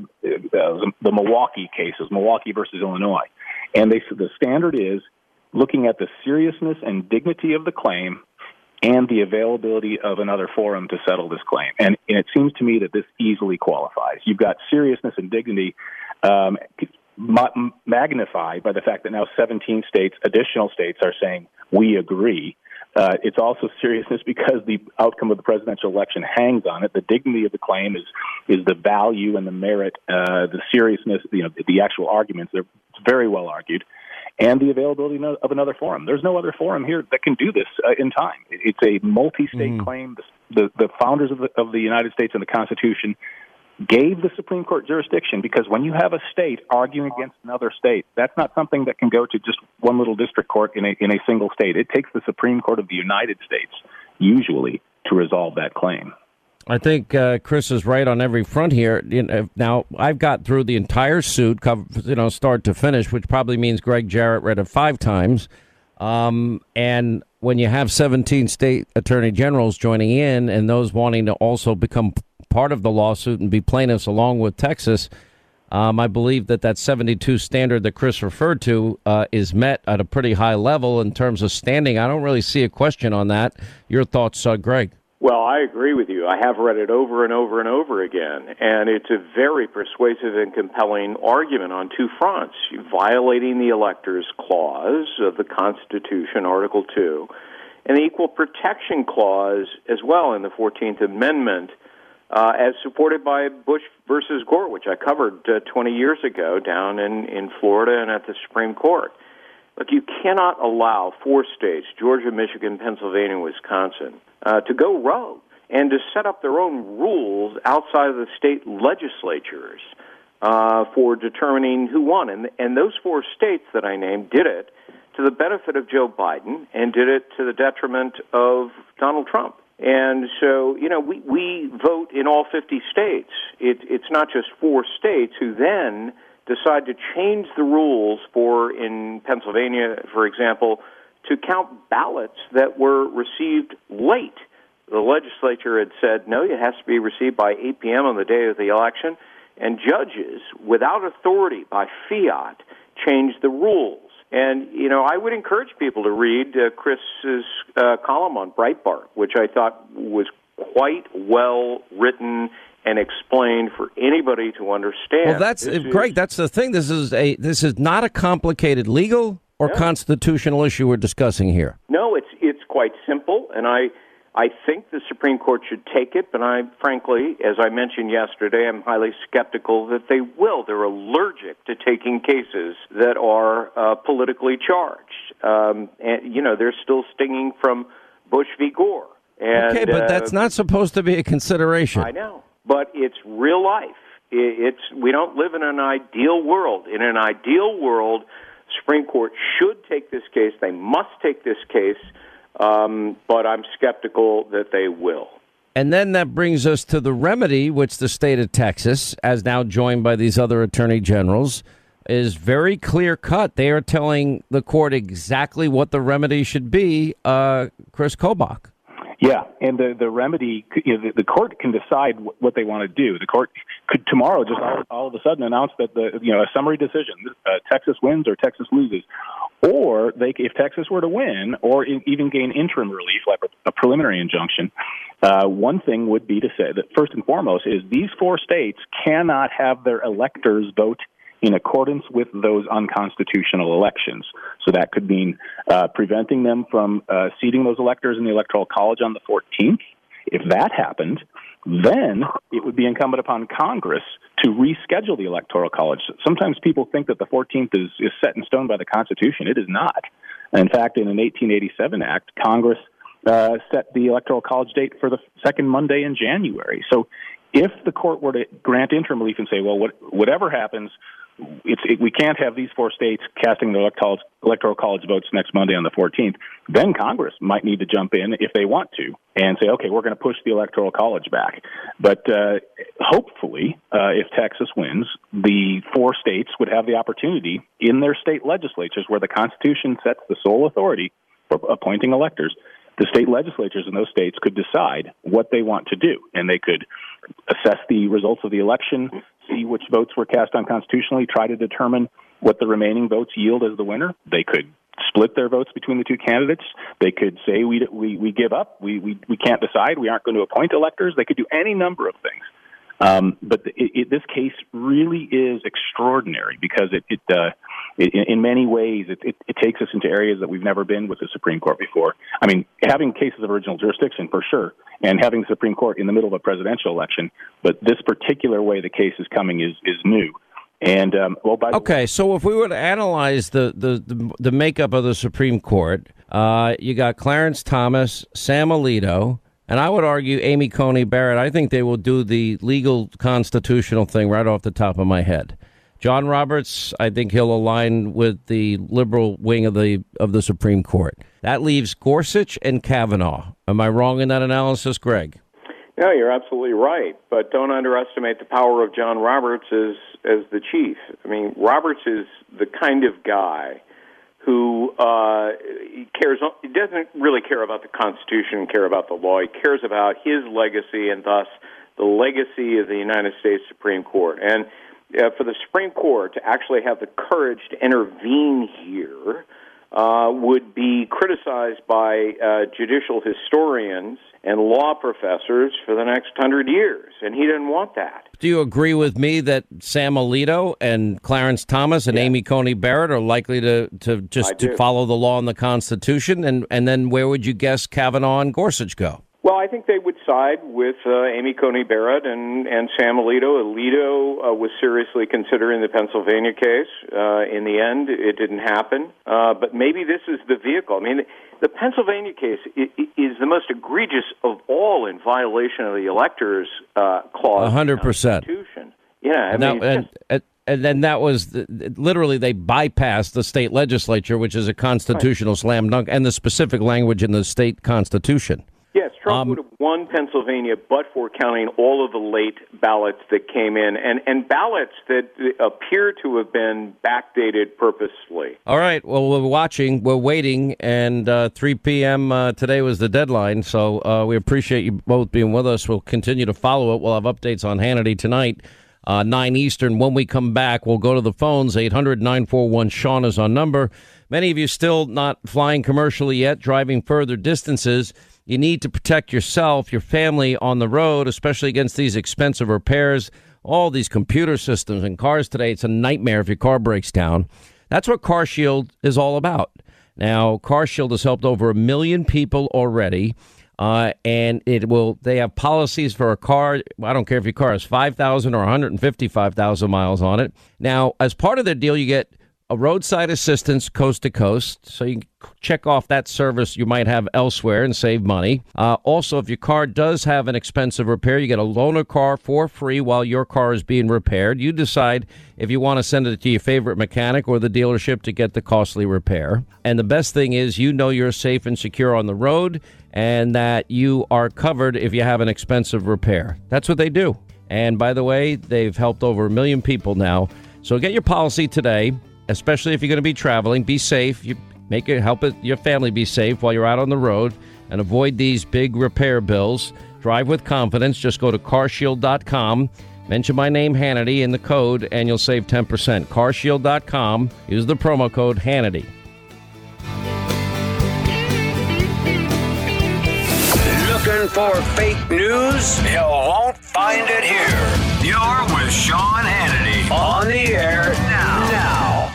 the Milwaukee cases, Milwaukee versus Illinois. And they, the standard is looking at the seriousness and dignity of the claim and the availability of another forum to settle this claim. And, and it seems to me that this easily qualifies. You've got seriousness and dignity um, ma- magnified by the fact that now seventeen states, additional states, are saying, we agree. Uh, it's also seriousness because the outcome of the presidential election hangs on it. The dignity of the claim is is the value and the merit, uh, the seriousness, you know, the actual arguments. They're very well argued. And the availability of another forum. There's no other forum here that can do this uh, in time. It's a multi-state mm. claim. The, the founders of the, of the United States and the Constitution gave the Supreme Court jurisdiction because when you have a state arguing against another state, that's not something that can go to just one little district court in a, in a single state. It takes the Supreme Court of the United States, usually, to resolve that claim. I think uh, Chris is right on every front here. You know, now, I've got through the entire suit, you know, start to finish, which probably means Greg Jarrett read it five times. Um, and when you have seventeen state attorney generals joining in and those wanting to also become part of the lawsuit and be plaintiffs along with Texas, um, I believe that that seventy-two standard that Chris referred to uh, is met at a pretty high level in terms of standing. I don't really see a question on that. Your thoughts, uh, Greg? Well, I agree with you. I have read it over and over and over again, and it's a very persuasive and compelling argument on two fronts. Violating the Electors Clause of the Constitution, Article two, and the Equal Protection Clause as well in the fourteenth Amendment, uh, as supported by Bush versus Gore, which I covered uh, twenty years ago down in, in Florida and at the Supreme Court. Look, you cannot allow four states, Georgia, Michigan, Pennsylvania, Wisconsin, uh, to go rogue and to set up their own rules outside of the state legislatures uh, for determining who won. And, and those four states that I named did it to the benefit of Joe Biden and did it to the detriment of Donald Trump. And so, you know, we, we vote in all fifty states. It, it's not just four states who then decide to change the rules for, in Pennsylvania, for example, to count ballots that were received late. The legislature had said, no, it has to be received by eight p.m. on the day of the election, and judges, without authority by fiat, changed the rules. And, you know, I would encourage people to read uh, Chris's uh, column on Breitbart, which I thought was quite well written and explained for anybody to understand. Well, that's uh, Greg. That's the thing. This is a this is not a complicated legal or no. constitutional issue we're discussing here. No, it's it's quite simple, and I I think the Supreme Court should take it, but I, frankly, as I mentioned yesterday, I'm highly skeptical that they will. They're allergic to taking cases that are uh, politically charged. Um, and, you know, they're still stinging from Bush v. Gore. And, okay, but uh, that's not supposed to be a consideration. I know, but it's real life. It's we don't live in an ideal world. In an ideal world, Supreme Court should take this case. They must take this case. Um, but I'm skeptical that they will. And then that brings us to the remedy, which the state of Texas, as now joined by these other attorney generals, is very clear cut. They are telling the court exactly what the remedy should be, uh, Chris Kobach. Yeah, and the the remedy, you know, the, the court can decide what they want to do. The court could tomorrow just all, all of a sudden announce that the you know a summary decision, uh, Texas wins or Texas loses, or they if Texas were to win or even gain interim relief like a preliminary injunction. Uh, one thing would be to say that first and foremost is these four states cannot have their electors vote in accordance with those unconstitutional elections. So that could mean uh, preventing them from uh, seating those electors in the Electoral College on the fourteenth. If that happened, then it would be incumbent upon Congress to reschedule the Electoral College. Sometimes people think that the fourteenth is, is set in stone by the Constitution. It is not. In fact, in an eighteen eighty-seven act, Congress uh, set the Electoral College date for the second Monday in January. So if the court were to grant interim relief and say, well, what, whatever happens, It's, it, we can't have these four states casting their electoral, electoral college votes next Monday on the fourteenth. Then Congress might need to jump in if they want to and say, okay, we're going to push the electoral college back. But uh, hopefully, uh, if Texas wins, the four states would have the opportunity in their state legislatures where the Constitution sets the sole authority for appointing electors. The state legislatures in those states could decide what they want to do, and they could assess the results of the election, see which votes were cast unconstitutionally, try to determine what the remaining votes yield as the winner. They could split their votes between the two candidates. They could say, we we, we give up, we, we, we can't decide, we aren't going to appoint electors. They could do any number of things. Um, but it, it, this case really is extraordinary because it, it, uh, it in many ways, it, it, it takes us into areas that we've never been with the Supreme Court before. I mean, having cases of original jurisdiction for sure, and having the Supreme Court in the middle of a presidential election, but this particular way the case is coming is is new. And um, well, by the okay, way, so if we were to analyze the the the, the makeup of the Supreme Court, uh, you got Clarence Thomas, Sam Alito. And I would argue Amy Coney Barrett. I think they will do the legal constitutional thing right off the top of my head. John Roberts, I think he'll align with the liberal wing of the of the Supreme Court. That leaves Gorsuch and Kavanaugh. Am I wrong in that analysis, Greg? No, you're absolutely right. But don't underestimate the power of John Roberts as as the chief. I mean, Roberts is the kind of guy who uh, cares, he doesn't really care about the Constitution and care about the law. He cares about his legacy and thus the legacy of the United States Supreme Court. And uh, for the Supreme Court to actually have the courage to intervene here uh, would be criticized by uh, judicial historians and law professors for the next hundred years, and he didn't want that. Do you agree with me that Sam Alito and Clarence Thomas and yeah. Amy Coney Barrett are likely to, to just to follow the law and the Constitution? And, and then where would you guess Kavanaugh and Gorsuch go? Well, I think they would side with uh, Amy Coney Barrett and, and Sam Alito. Alito uh, was seriously considering the Pennsylvania case. Uh, in the end, it didn't happen. Uh, but maybe this is the vehicle. I mean, the Pennsylvania case is the most egregious of all in violation of the Electors uh, Clause. A hundred percent. Yeah, I and mean, that, and, and, and then that was the, literally they bypassed the state legislature, which is a constitutional right. slam dunk, and the specific language in the state constitution. Yes, Trump um, would have won Pennsylvania, but for counting all of the late ballots that came in, and, and ballots that appear to have been backdated purposely. All right, well, we're watching, we're waiting, and uh, three p.m. Uh, today was the deadline, so uh, we appreciate you both being with us. We'll continue to follow it. We'll have updates on Hannity tonight, uh, nine Eastern. When we come back, we'll go to the phones. eight hundred nine four one Sean is our number. Many of you still not flying commercially yet, driving further distances. You need to protect yourself, your family on the road, especially against these expensive repairs. All these computer systems in cars today, it's a nightmare if your car breaks down. That's what CarShield is all about. Now, CarShield has helped over a million people already. Uh, and it will. They have policies for a car. I don't care if your car has five thousand or one hundred fifty-five thousand miles on it. Now, as part of their deal, you get a roadside assistance coast to coast. So you can check off that service you might have elsewhere and save money. Uh, also, if your car does have an expensive repair, you get a loaner car for free while your car is being repaired. You decide if you want to send it to your favorite mechanic or the dealership to get the costly repair. And the best thing is, you know you're safe and secure on the road, and that you are covered if you have an expensive repair. That's what they do. And by the way, they've helped over a million people now. So get your policy today, especially if you're going to be traveling. Be safe. You make it, help it, your family be safe while you're out on the road, and avoid these big repair bills. Drive with confidence. Just go to car shield dot com. Mention my name, Hannity, in the code, and you'll save ten percent. car shield dot com. Use the promo code Hannity. Looking for fake news? You won't find it here. You're with Sean Hannity on the air now. Now.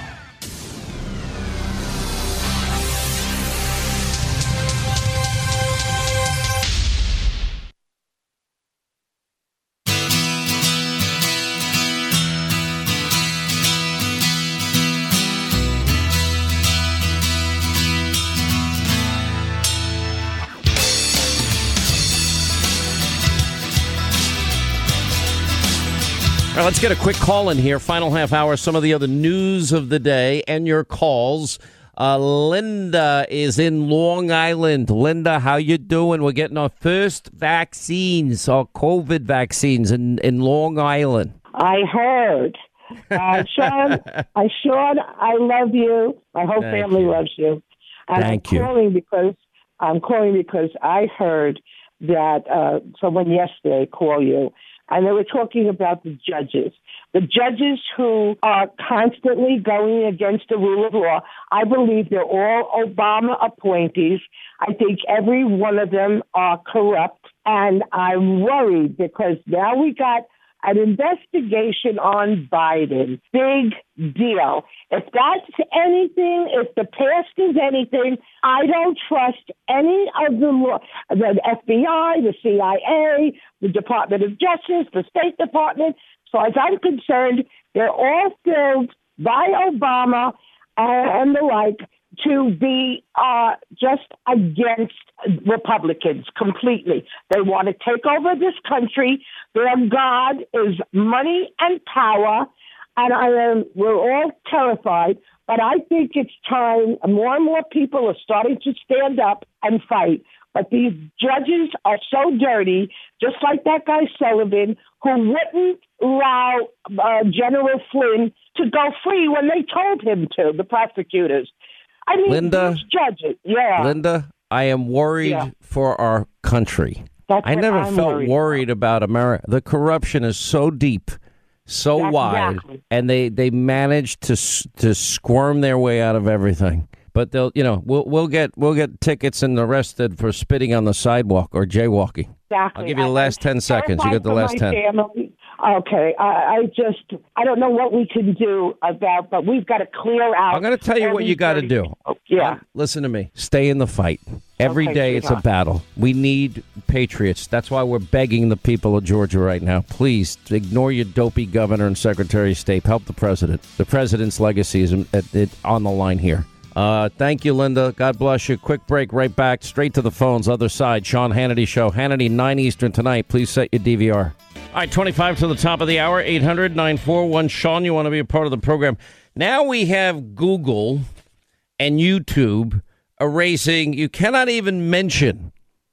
All right, let's get a quick call in here. Final half hour, some of the other news of the day and your calls. Uh, Linda is in Long Island. Linda, how you doing? We're getting our first vaccines, our COVID vaccines in, in Long Island. I heard. Uh, Sean, I, Sean, I love you. My whole Thank family you. loves you. And Thank I'm you. calling because I'm calling because I heard that uh, someone yesterday called you. And they were talking about the judges, the judges who are constantly going against the rule of law. I believe they're all Obama appointees. I think every one of them are corrupt. And I'm worried because now we got an investigation on Biden. Big deal. If that's anything, if the past is anything, I don't trust any of the law, the F B I, the C I A, the Department of Justice, the State Department. So as I'm concerned, they're all filled by Obama and the like to be uh, just against Republicans completely. They want to take over this country. Their God is money and power, and I am, we're all terrified. But I think it's time. More and more people are starting to stand up and fight. But these judges are so dirty, just like that guy Sullivan, who wouldn't allow uh, General Flynn to go free when they told him to, the prosecutors. I mean, Linda, judges, yeah. Linda, I am worried Yeah. for our country. That's I what never I'm felt worried worried about America. The corruption is so deep, so That's wide, exactly. and they they manage to s- to squirm their way out of everything. But they'll, you know, we'll we'll get we'll get tickets and arrested for spitting on the sidewalk or jaywalking. Exactly. I'll give you the last ten seconds. You get the last ten. Family. Okay, I, I just, I don't know what we can do about, but we've got to clear out. I'm going to tell you what you got to do. Yeah. Listen to me. Stay in the fight. Every Okay, day it's a sweetheart. battle. We need patriots. That's why we're begging the people of Georgia right now. Please ignore your dopey governor and secretary of state. Help the president. The president's legacy is at, at, on the line here. Uh, thank you, Linda. God bless you. Quick break, right back. Straight to the phones. Other side. Sean Hannity Show. Hannity, nine Eastern tonight. Please set your D V R. All right, twenty-five to the top of the hour. eight hundred nine four one Sean, you want to be a part of the program. Now we have Google and YouTube erasing. You cannot even mention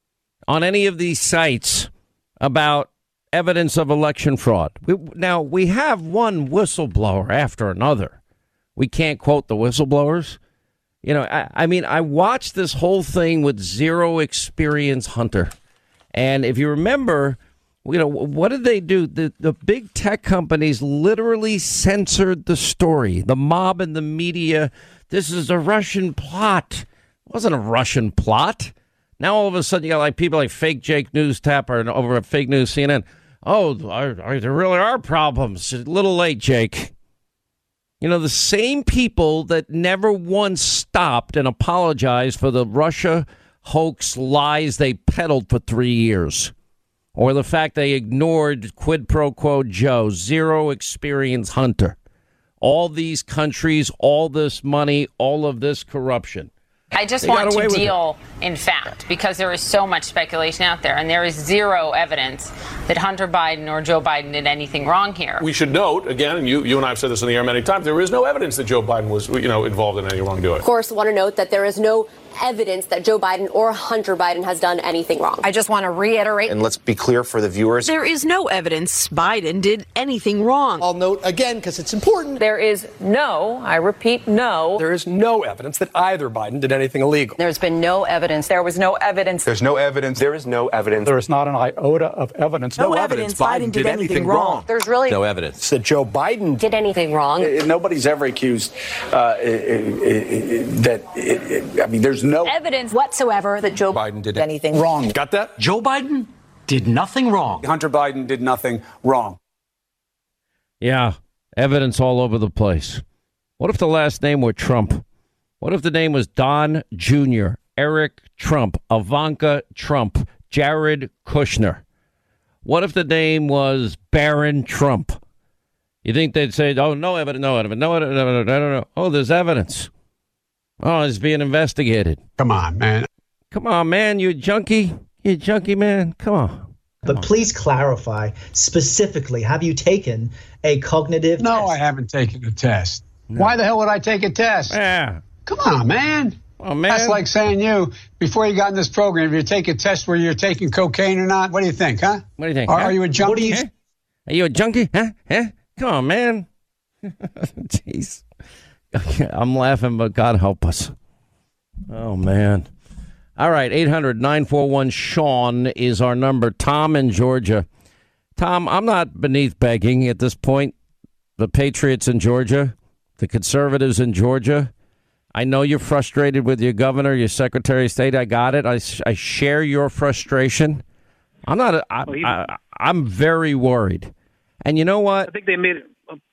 on any of these sites about evidence of election fraud. We, now, we have one whistleblower after another. We can't quote the whistleblowers. You know, I, I mean, I watched this whole thing with zero experience Hunter. And if you remember, you know, what did they do? The, the big tech companies literally censored the story. The mob and the media, this is a Russian plot. It wasn't a Russian plot. Now all of a sudden you got like people like fake Jake News Tapper and over at Fake News C N N. Oh, are, are, there really are problems. A little late, Jake. You know, the same people that never once stopped and apologized for the Russia hoax lies they peddled for three years. Or the fact they ignored quid pro quo Joe, zero experience Hunter. All these countries, all this money, all of this corruption. I just They want got away to with deal in fact, because there is so much speculation out there, and there is zero evidence that Hunter Biden or Joe Biden did anything wrong here. We should note, again, and you, you and I have said this in the air many times, there is no evidence that Joe Biden was, you know, involved in any wrongdoing. Of course, I want to note that there is no evidence that Joe Biden or Hunter Biden has done anything wrong. I just want to reiterate. And let's be clear for the viewers. There is no evidence Biden did anything wrong. I'll note again, because it's important. There is no, I repeat, no. There is no evidence that either Biden did anything illegal. There's been no evidence. There was no evidence. There's no evidence. There is no evidence. There is not an iota of evidence. No, no evidence Biden, Biden did, did anything wrong. wrong. There's really no evidence that Joe Biden did anything wrong. Nobody's ever accused uh, that. I mean, there's no evidence whatsoever that Joe Biden did anything wrong. Got that? Joe Biden did nothing wrong. Hunter Biden did nothing wrong. Yeah, evidence all over the place. What if the last name were Trump? What if the name was Don Junior, Eric Trump, Ivanka Trump, Jared Kushner? What if the name was Barron Trump? You think they'd say, oh, no evidence, no evidence, no evidence, no evidence, I don't know. Oh, there's evidence. Oh, it's being investigated. Come on, man. Come on, man. You junkie. You junkie, man. Come on. But please clarify specifically, have you taken a cognitive no, test? No, I haven't taken a test. No. Why the hell would I take a test? Yeah. Come on, man. Oh, man. That's like saying you, before you got in this program, if you take a test where you're taking cocaine or not, what do you think, huh? What do you think? Are, huh? are you a junkie? What do you, huh? Are you a junkie? Huh? Huh? Come on, man. Jeez. I'm laughing, but God help us. Oh, man. All right, eight hundred nine four one Sean is our number. Tom in Georgia. Tom, I'm not beneath begging at this point. The Patriots in Georgia, the conservatives in Georgia. I know you're frustrated with your governor, your secretary of state. I got it. I, I share your frustration. I'm not. A, I, I, I'm very worried. And you know what? I think they made it.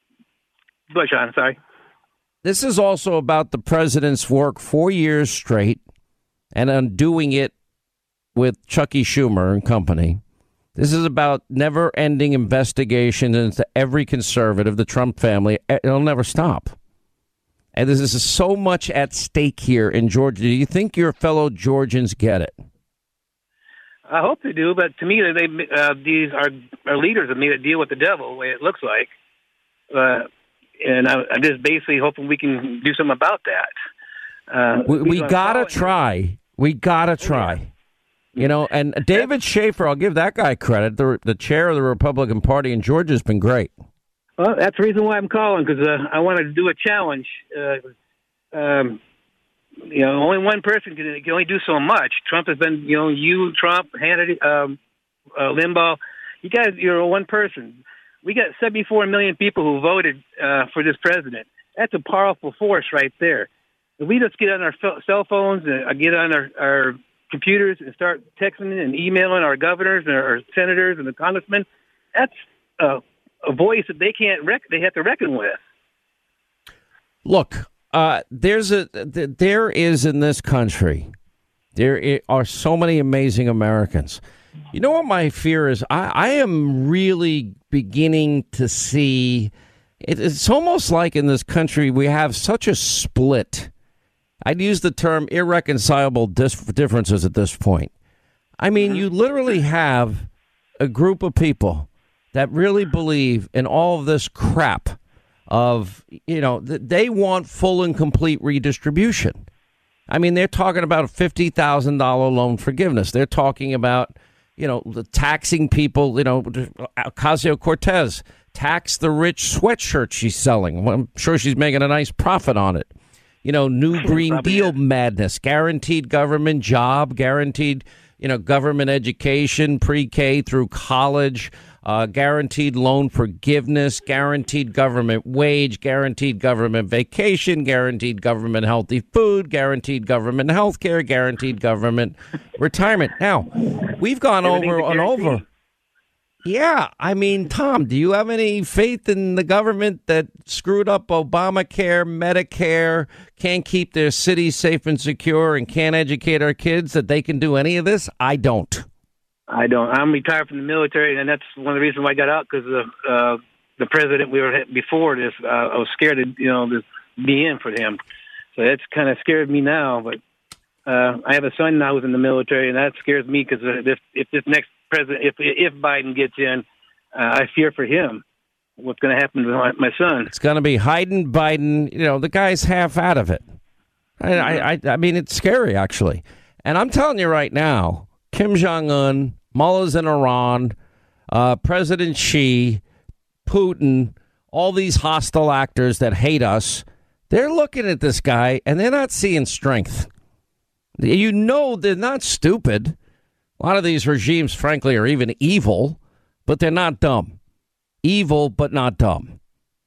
Go ahead, Sean. Sorry. This is also about the president's work four years straight and undoing it with Chucky Schumer and company. This is about never-ending investigations into every conservative, the Trump family. It'll never stop. And this is so much at stake here in Georgia. Do you think your fellow Georgians get it? I hope they do, but to me, they uh, these our, our leaders have made a deal with the devil, the way it looks like. Uh, and I, I'm just basically hoping we can do something about that. Uh, we we gotta try. We gotta try. You know, and David Schaefer, I'll give that guy credit. The the chair of the Republican Party in Georgia has been great. Well, that's the reason why I'm calling, because uh, I wanted to do a challenge. Uh, um, you know, only one person can, can only do so much. Trump has been, you know, you, Trump, Hannity, um, uh, Limbaugh. You guys, you're one person. We got seventy-four million people who voted uh, for this president. That's a powerful force right there. If we just get on our cell phones and get on our, our computers and start texting and emailing our governors and our senators and the congressmen, that's uh, a voice that they can't rec- they have to reckon with. Look, uh, there's a there is in this country, there are so many amazing Americans. You know what my fear is? I, I am really beginning to see it, it's almost like in this country we have such a split. I'd use the term irreconcilable dis- differences at this point. I mean, you literally have a group of people that really believe in all of this crap of, you know, th- they want full and complete redistribution. I mean, they're talking about a fifty thousand dollars loan forgiveness. They're talking about, you know, the taxing people, you know, Ocasio-Cortez tax the rich sweatshirt she's selling. Well, I'm sure she's making a nice profit on it. You know, new Green Deal madness, guaranteed government job, guaranteed, you know, government education, pre-K through college, uh, guaranteed loan forgiveness, guaranteed government wage, guaranteed government vacation, guaranteed government healthy food, guaranteed government health care, guaranteed government retirement. Now, we've gone over and over. Yeah, I mean, Tom, do you have any faith in the government that screwed up Obamacare, Medicare, can't keep their cities safe and secure, and can't educate our kids, that they can do any of this? I don't. I don't. I'm retired from the military, and that's one of the reasons why I got out, because of uh, the president we were before this. Uh, I was scared to, you know, to be in for him. So that's kind of scared me now. But uh, I have a son now who's in the military, and that scares me, because if, if this next president, if if Biden gets in, uh, I fear for him. What's going to happen to my, my son? It's going to be Biden, Biden. You know, the guy's half out of it. I, I, I, I mean, it's scary, actually. And I'm telling you right now, Kim Jong-un, mullahs in Iran, uh, President Xi, Putin, all these hostile actors that hate us, they're looking at this guy and they're not seeing strength. You know, they're not stupid. A lot of these regimes, frankly, are even evil, but they're not dumb. Evil, but not dumb.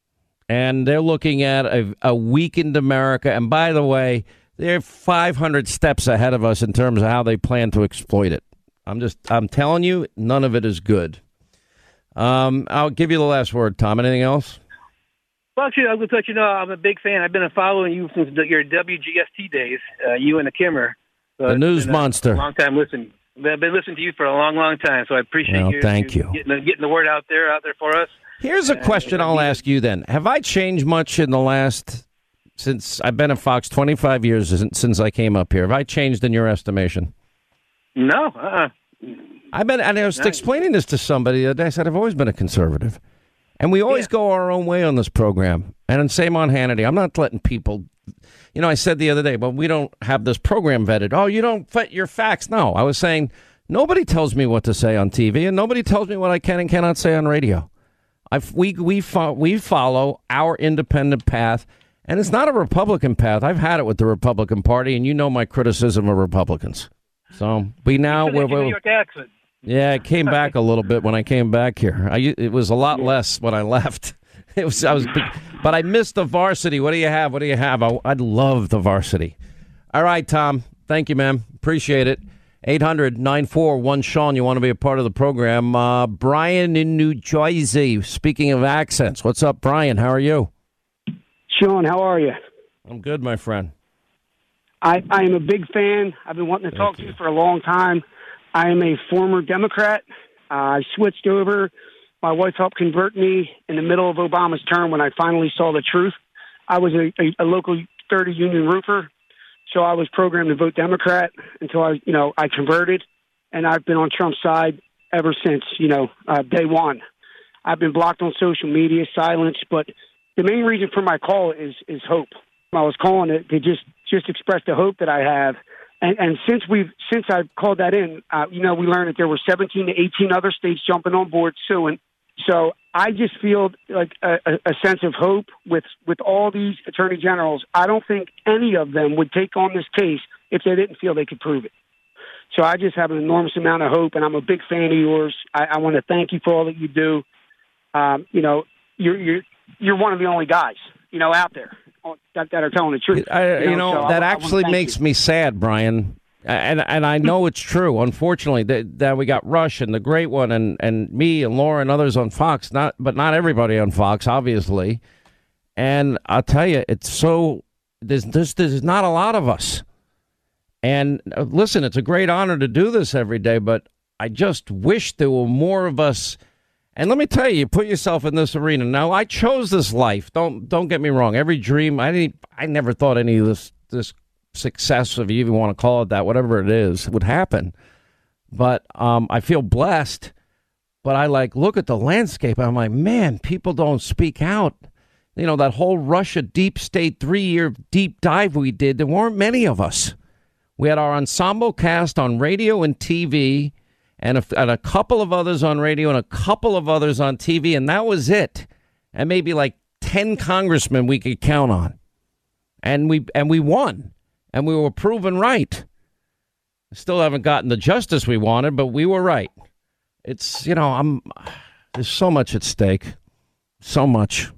And they're looking at a, a weakened America. And by the way, they're five hundred steps ahead of us in terms of how they plan to exploit it. I'm just, I'm telling you, none of it is good. Um, I'll give you the last word, Tom. Anything else? Well, actually, I'm going to let you know I'm a big fan. I've been following you since your W G S T days, uh, you and the Kimmer. So the news a, monster. A long time listening. I've been listening to you for a long, long time, so I appreciate well, you, thank you, you. Getting, getting the word out there, out there for us. Here's a question uh, I'll ask you then. Have I changed much in the last, since I've been at Fox twenty-five years since I came up here? Have I changed in your estimation? No. Uh-uh. I've been, and I was explaining this to somebody the other day. I said, I've always been a conservative. And we always yeah. go our own way on this program. And same on Hannity. I'm not letting people, you know, I said the other day, well, we don't have this program vetted. Oh, you don't fit your facts. No, I was saying nobody tells me what to say on T V and nobody tells me what I can and cannot say on radio. I've, we, we, fo- we follow our independent path, and it's not a Republican path. I've had it with the Republican Party, and you know my criticism of Republicans. So we now we're, we're New York accent. Yeah, it came back a little bit when I came back here. I, it was a lot less when I left. It was I was, but I missed the varsity. What do you have? What do you have? I, I love the varsity. All right, Tom. Thank you, man. Appreciate it. eight hundred nine four one Sean. You want to be a part of the program? Uh, Brian in New Jersey. Speaking of accents, what's up, Brian? How are you? Sean, how are you? I'm good, my friend. I, I am a big fan. I've been wanting to Thank talk you. to you for a long time. I am a former Democrat. Uh, I switched over. My wife helped convert me in the middle of Obama's term when I finally saw the truth. I was a, a, a local thirty union roofer, so I was programmed to vote Democrat until I, you know, I converted, and I've been on Trump's side ever since, you know, uh, day one. I've been blocked on social media, silenced, but the main reason for my call is is hope. I was calling it to just just express the hope that I have. And, and since we've since I've called that in, uh, you know, we learned that there were seventeen to eighteen other states jumping on board suing. So I just feel like a, a sense of hope with, with all these attorney generals. I don't think any of them would take on this case if they didn't feel they could prove it. So I just have an enormous amount of hope, and I'm a big fan of yours. I, I want to thank you for all that you do. Um, you know, you're you're you're one of the only guys, you know, out there that, that are telling the truth. I, you know, you know so that I, actually I makes you. me sad, Brian. And and I know it's true. Unfortunately, that, that we got Rush and the Great One, and, and me and Laura and others on Fox. Not, but not everybody on Fox, obviously. And I'll tell you, it's so there's there's, there's not a lot of us. And uh, listen, it's a great honor to do this every day, but I just wish there were more of us. And let me tell you, you put yourself in this arena. Now, I chose this life. Don't don't get me wrong. Every dream, I didn't. I never thought any of this this. success, if you even want to call it that, whatever it is, would happen. But um, I feel blessed. But I like look at the landscape. I'm like, man, people don't speak out. You know, that whole Russia deep state three-year deep dive we did, there weren't many of us. We had our ensemble cast on radio and T V, and a, and a couple of others on radio and a couple of others on T V, and that was it. And maybe like ten congressmen we could count on. And we and we won. And we were proven right. Still haven't gotten the justice we wanted, but we were right. It's, you know, I'm. There's so much at stake. So much.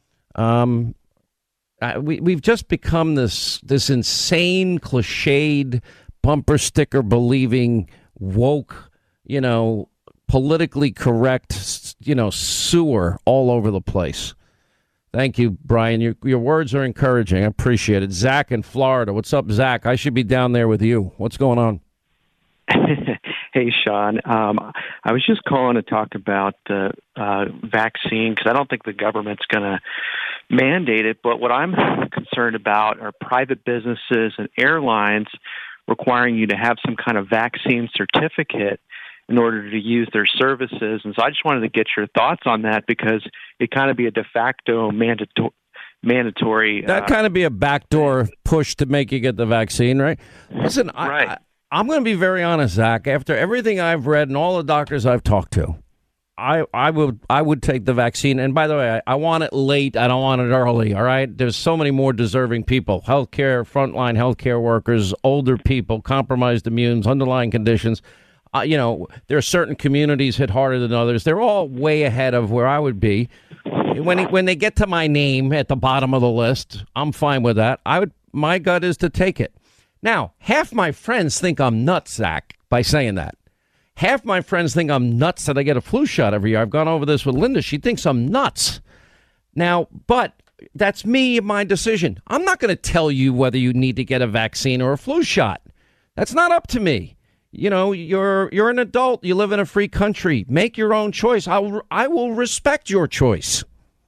Um, I, we, we've just become this, this insane, cliched, bumper sticker believing, woke, you know, politically correct, you know, sewer all over the place. Thank you, Brian. Your your words are encouraging. I appreciate it. Zach in Florida. What's up, Zach? I should be down there with you. What's going on? Hey, Sean. Um, I was just calling to talk about the uh, vaccine because I don't think the government's going to mandate it. But what I'm concerned about are private businesses and airlines requiring you to have some kind of vaccine certificate in order to use their services. And so I just wanted to get your thoughts on that because it kind of be a de facto mandatory. mandatory that uh, kind of be a backdoor push to make you get the vaccine, right? Listen, right. I, I, I'm going to be very honest, Zach. After everything I've read and all the doctors I've talked to, I I would I would take the vaccine. And by the way, I, I want it late. I don't want it early. All right. There's so many more deserving people: healthcare, frontline healthcare workers, older people, compromised immunes, underlying conditions. Uh, you know, there are certain communities hit harder than others. They're all way ahead of where I would be. When he, when they get to my name at the bottom of the list, I'm fine with that. I would. My gut is to take it. Now, half my friends think I'm nuts, Zach, by saying that. Half my friends think I'm nuts that I get a flu shot every year. I've gone over this with Linda. She thinks I'm nuts. Now, but that's me, my decision. I'm not going to tell you whether you need to get a vaccine or a flu shot. That's not up to me. You know, you're you're an adult. You live in a free country. Make your own choice. I will, I will respect your choice.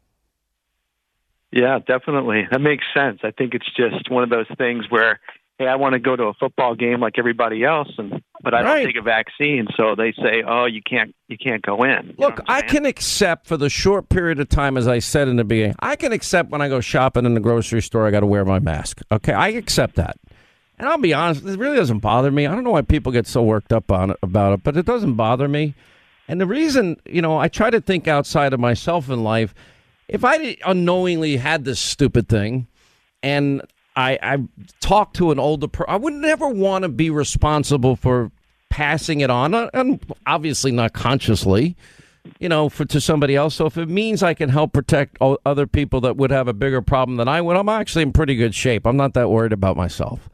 Yeah, definitely. That makes sense. I think it's just one of those things where, hey, I want to go to a football game like everybody else, and but I don't Right. take a vaccine, so they say, oh, you can't you can't go in. You Look, I can accept for the short period of time, as I said in the beginning, I can accept when I go shopping in the grocery store, I got to wear my mask. Okay, I accept that. And I'll be honest, it really doesn't bother me. I don't know why people get so worked up on it, about it, but it doesn't bother me. And the reason, you know, I try to think outside of myself in life. If I unknowingly had this stupid thing and I, I talked to an older person, I would never want to be responsible for passing it on, and obviously not consciously, you know, for to somebody else. So if it means I can help protect other people that would have a bigger problem than I would, I'm actually in pretty good shape. I'm not that worried about myself.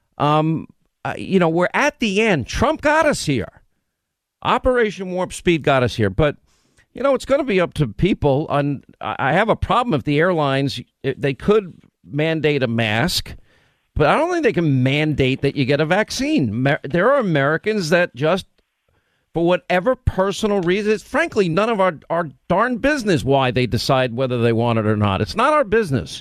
Um, uh, you know, we're at the end. Trump got us here. Operation Warp Speed got us here. But, you know, it's going to be up to people. On, I have a problem if the airlines, they could mandate a mask, but I don't think they can mandate that you get a vaccine. There are Americans that just, for whatever personal reasons, frankly, none of our, our darn business why they decide whether they want it or not. It's not our business.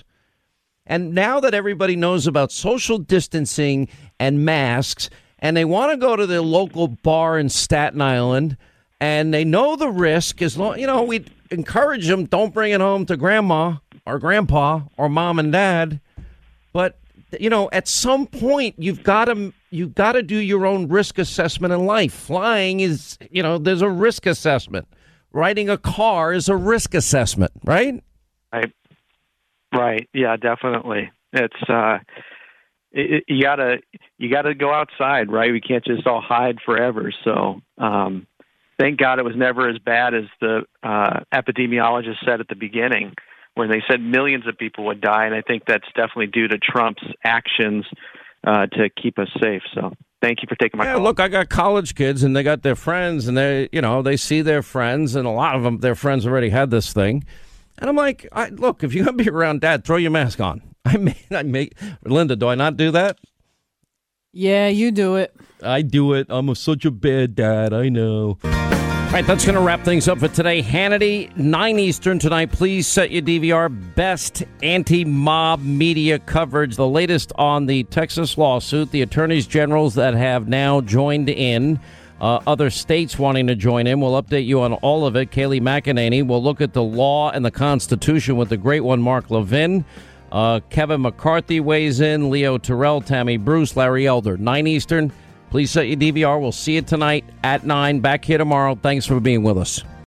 And now that everybody knows about social distancing and masks, and they want to go to their local bar in Staten Island, and they know the risk, as long, you know, we encourage them, don't bring it home to grandma or grandpa or mom and dad. But, you know, at some point, you've got to you've got to do your own risk assessment in life. Flying is, you know, there's a risk assessment. Riding a car is a risk assessment, right? Right. Right. Yeah, definitely. It's uh, it, you gotta you gotta go outside, right? We can't just all hide forever. So, um, thank God it was never as bad as the uh, epidemiologist said at the beginning, when they said millions of people would die, and I think that's definitely due to Trump's actions uh, to keep us safe. So, thank you for taking my yeah, call. Look, I got college kids, and they got their friends, and they, you know, they see their friends, and a lot of them, their friends already had this thing. And I'm like, I, look, if you're going to be around Dad, throw your mask on. I may, I may, Linda, do I not do that? Yeah, you do it. I do it. I'm a, such a bad dad. I know. All right, that's going to wrap things up for today. Hannity, nine Eastern tonight. Please set your D V R. Best anti-mob media coverage. The latest on the Texas lawsuit. The attorneys generals that have now joined in. Uh, other states wanting to join in. We'll update you on all of it. Kayleigh McEnany will look at the law and the Constitution with the great one, Mark Levin. Uh, Kevin McCarthy weighs in. Leo Terrell, Tammy Bruce, Larry Elder. nine Eastern. Please set your D V R. We'll see you tonight at nine. Back here tomorrow. Thanks for being with us.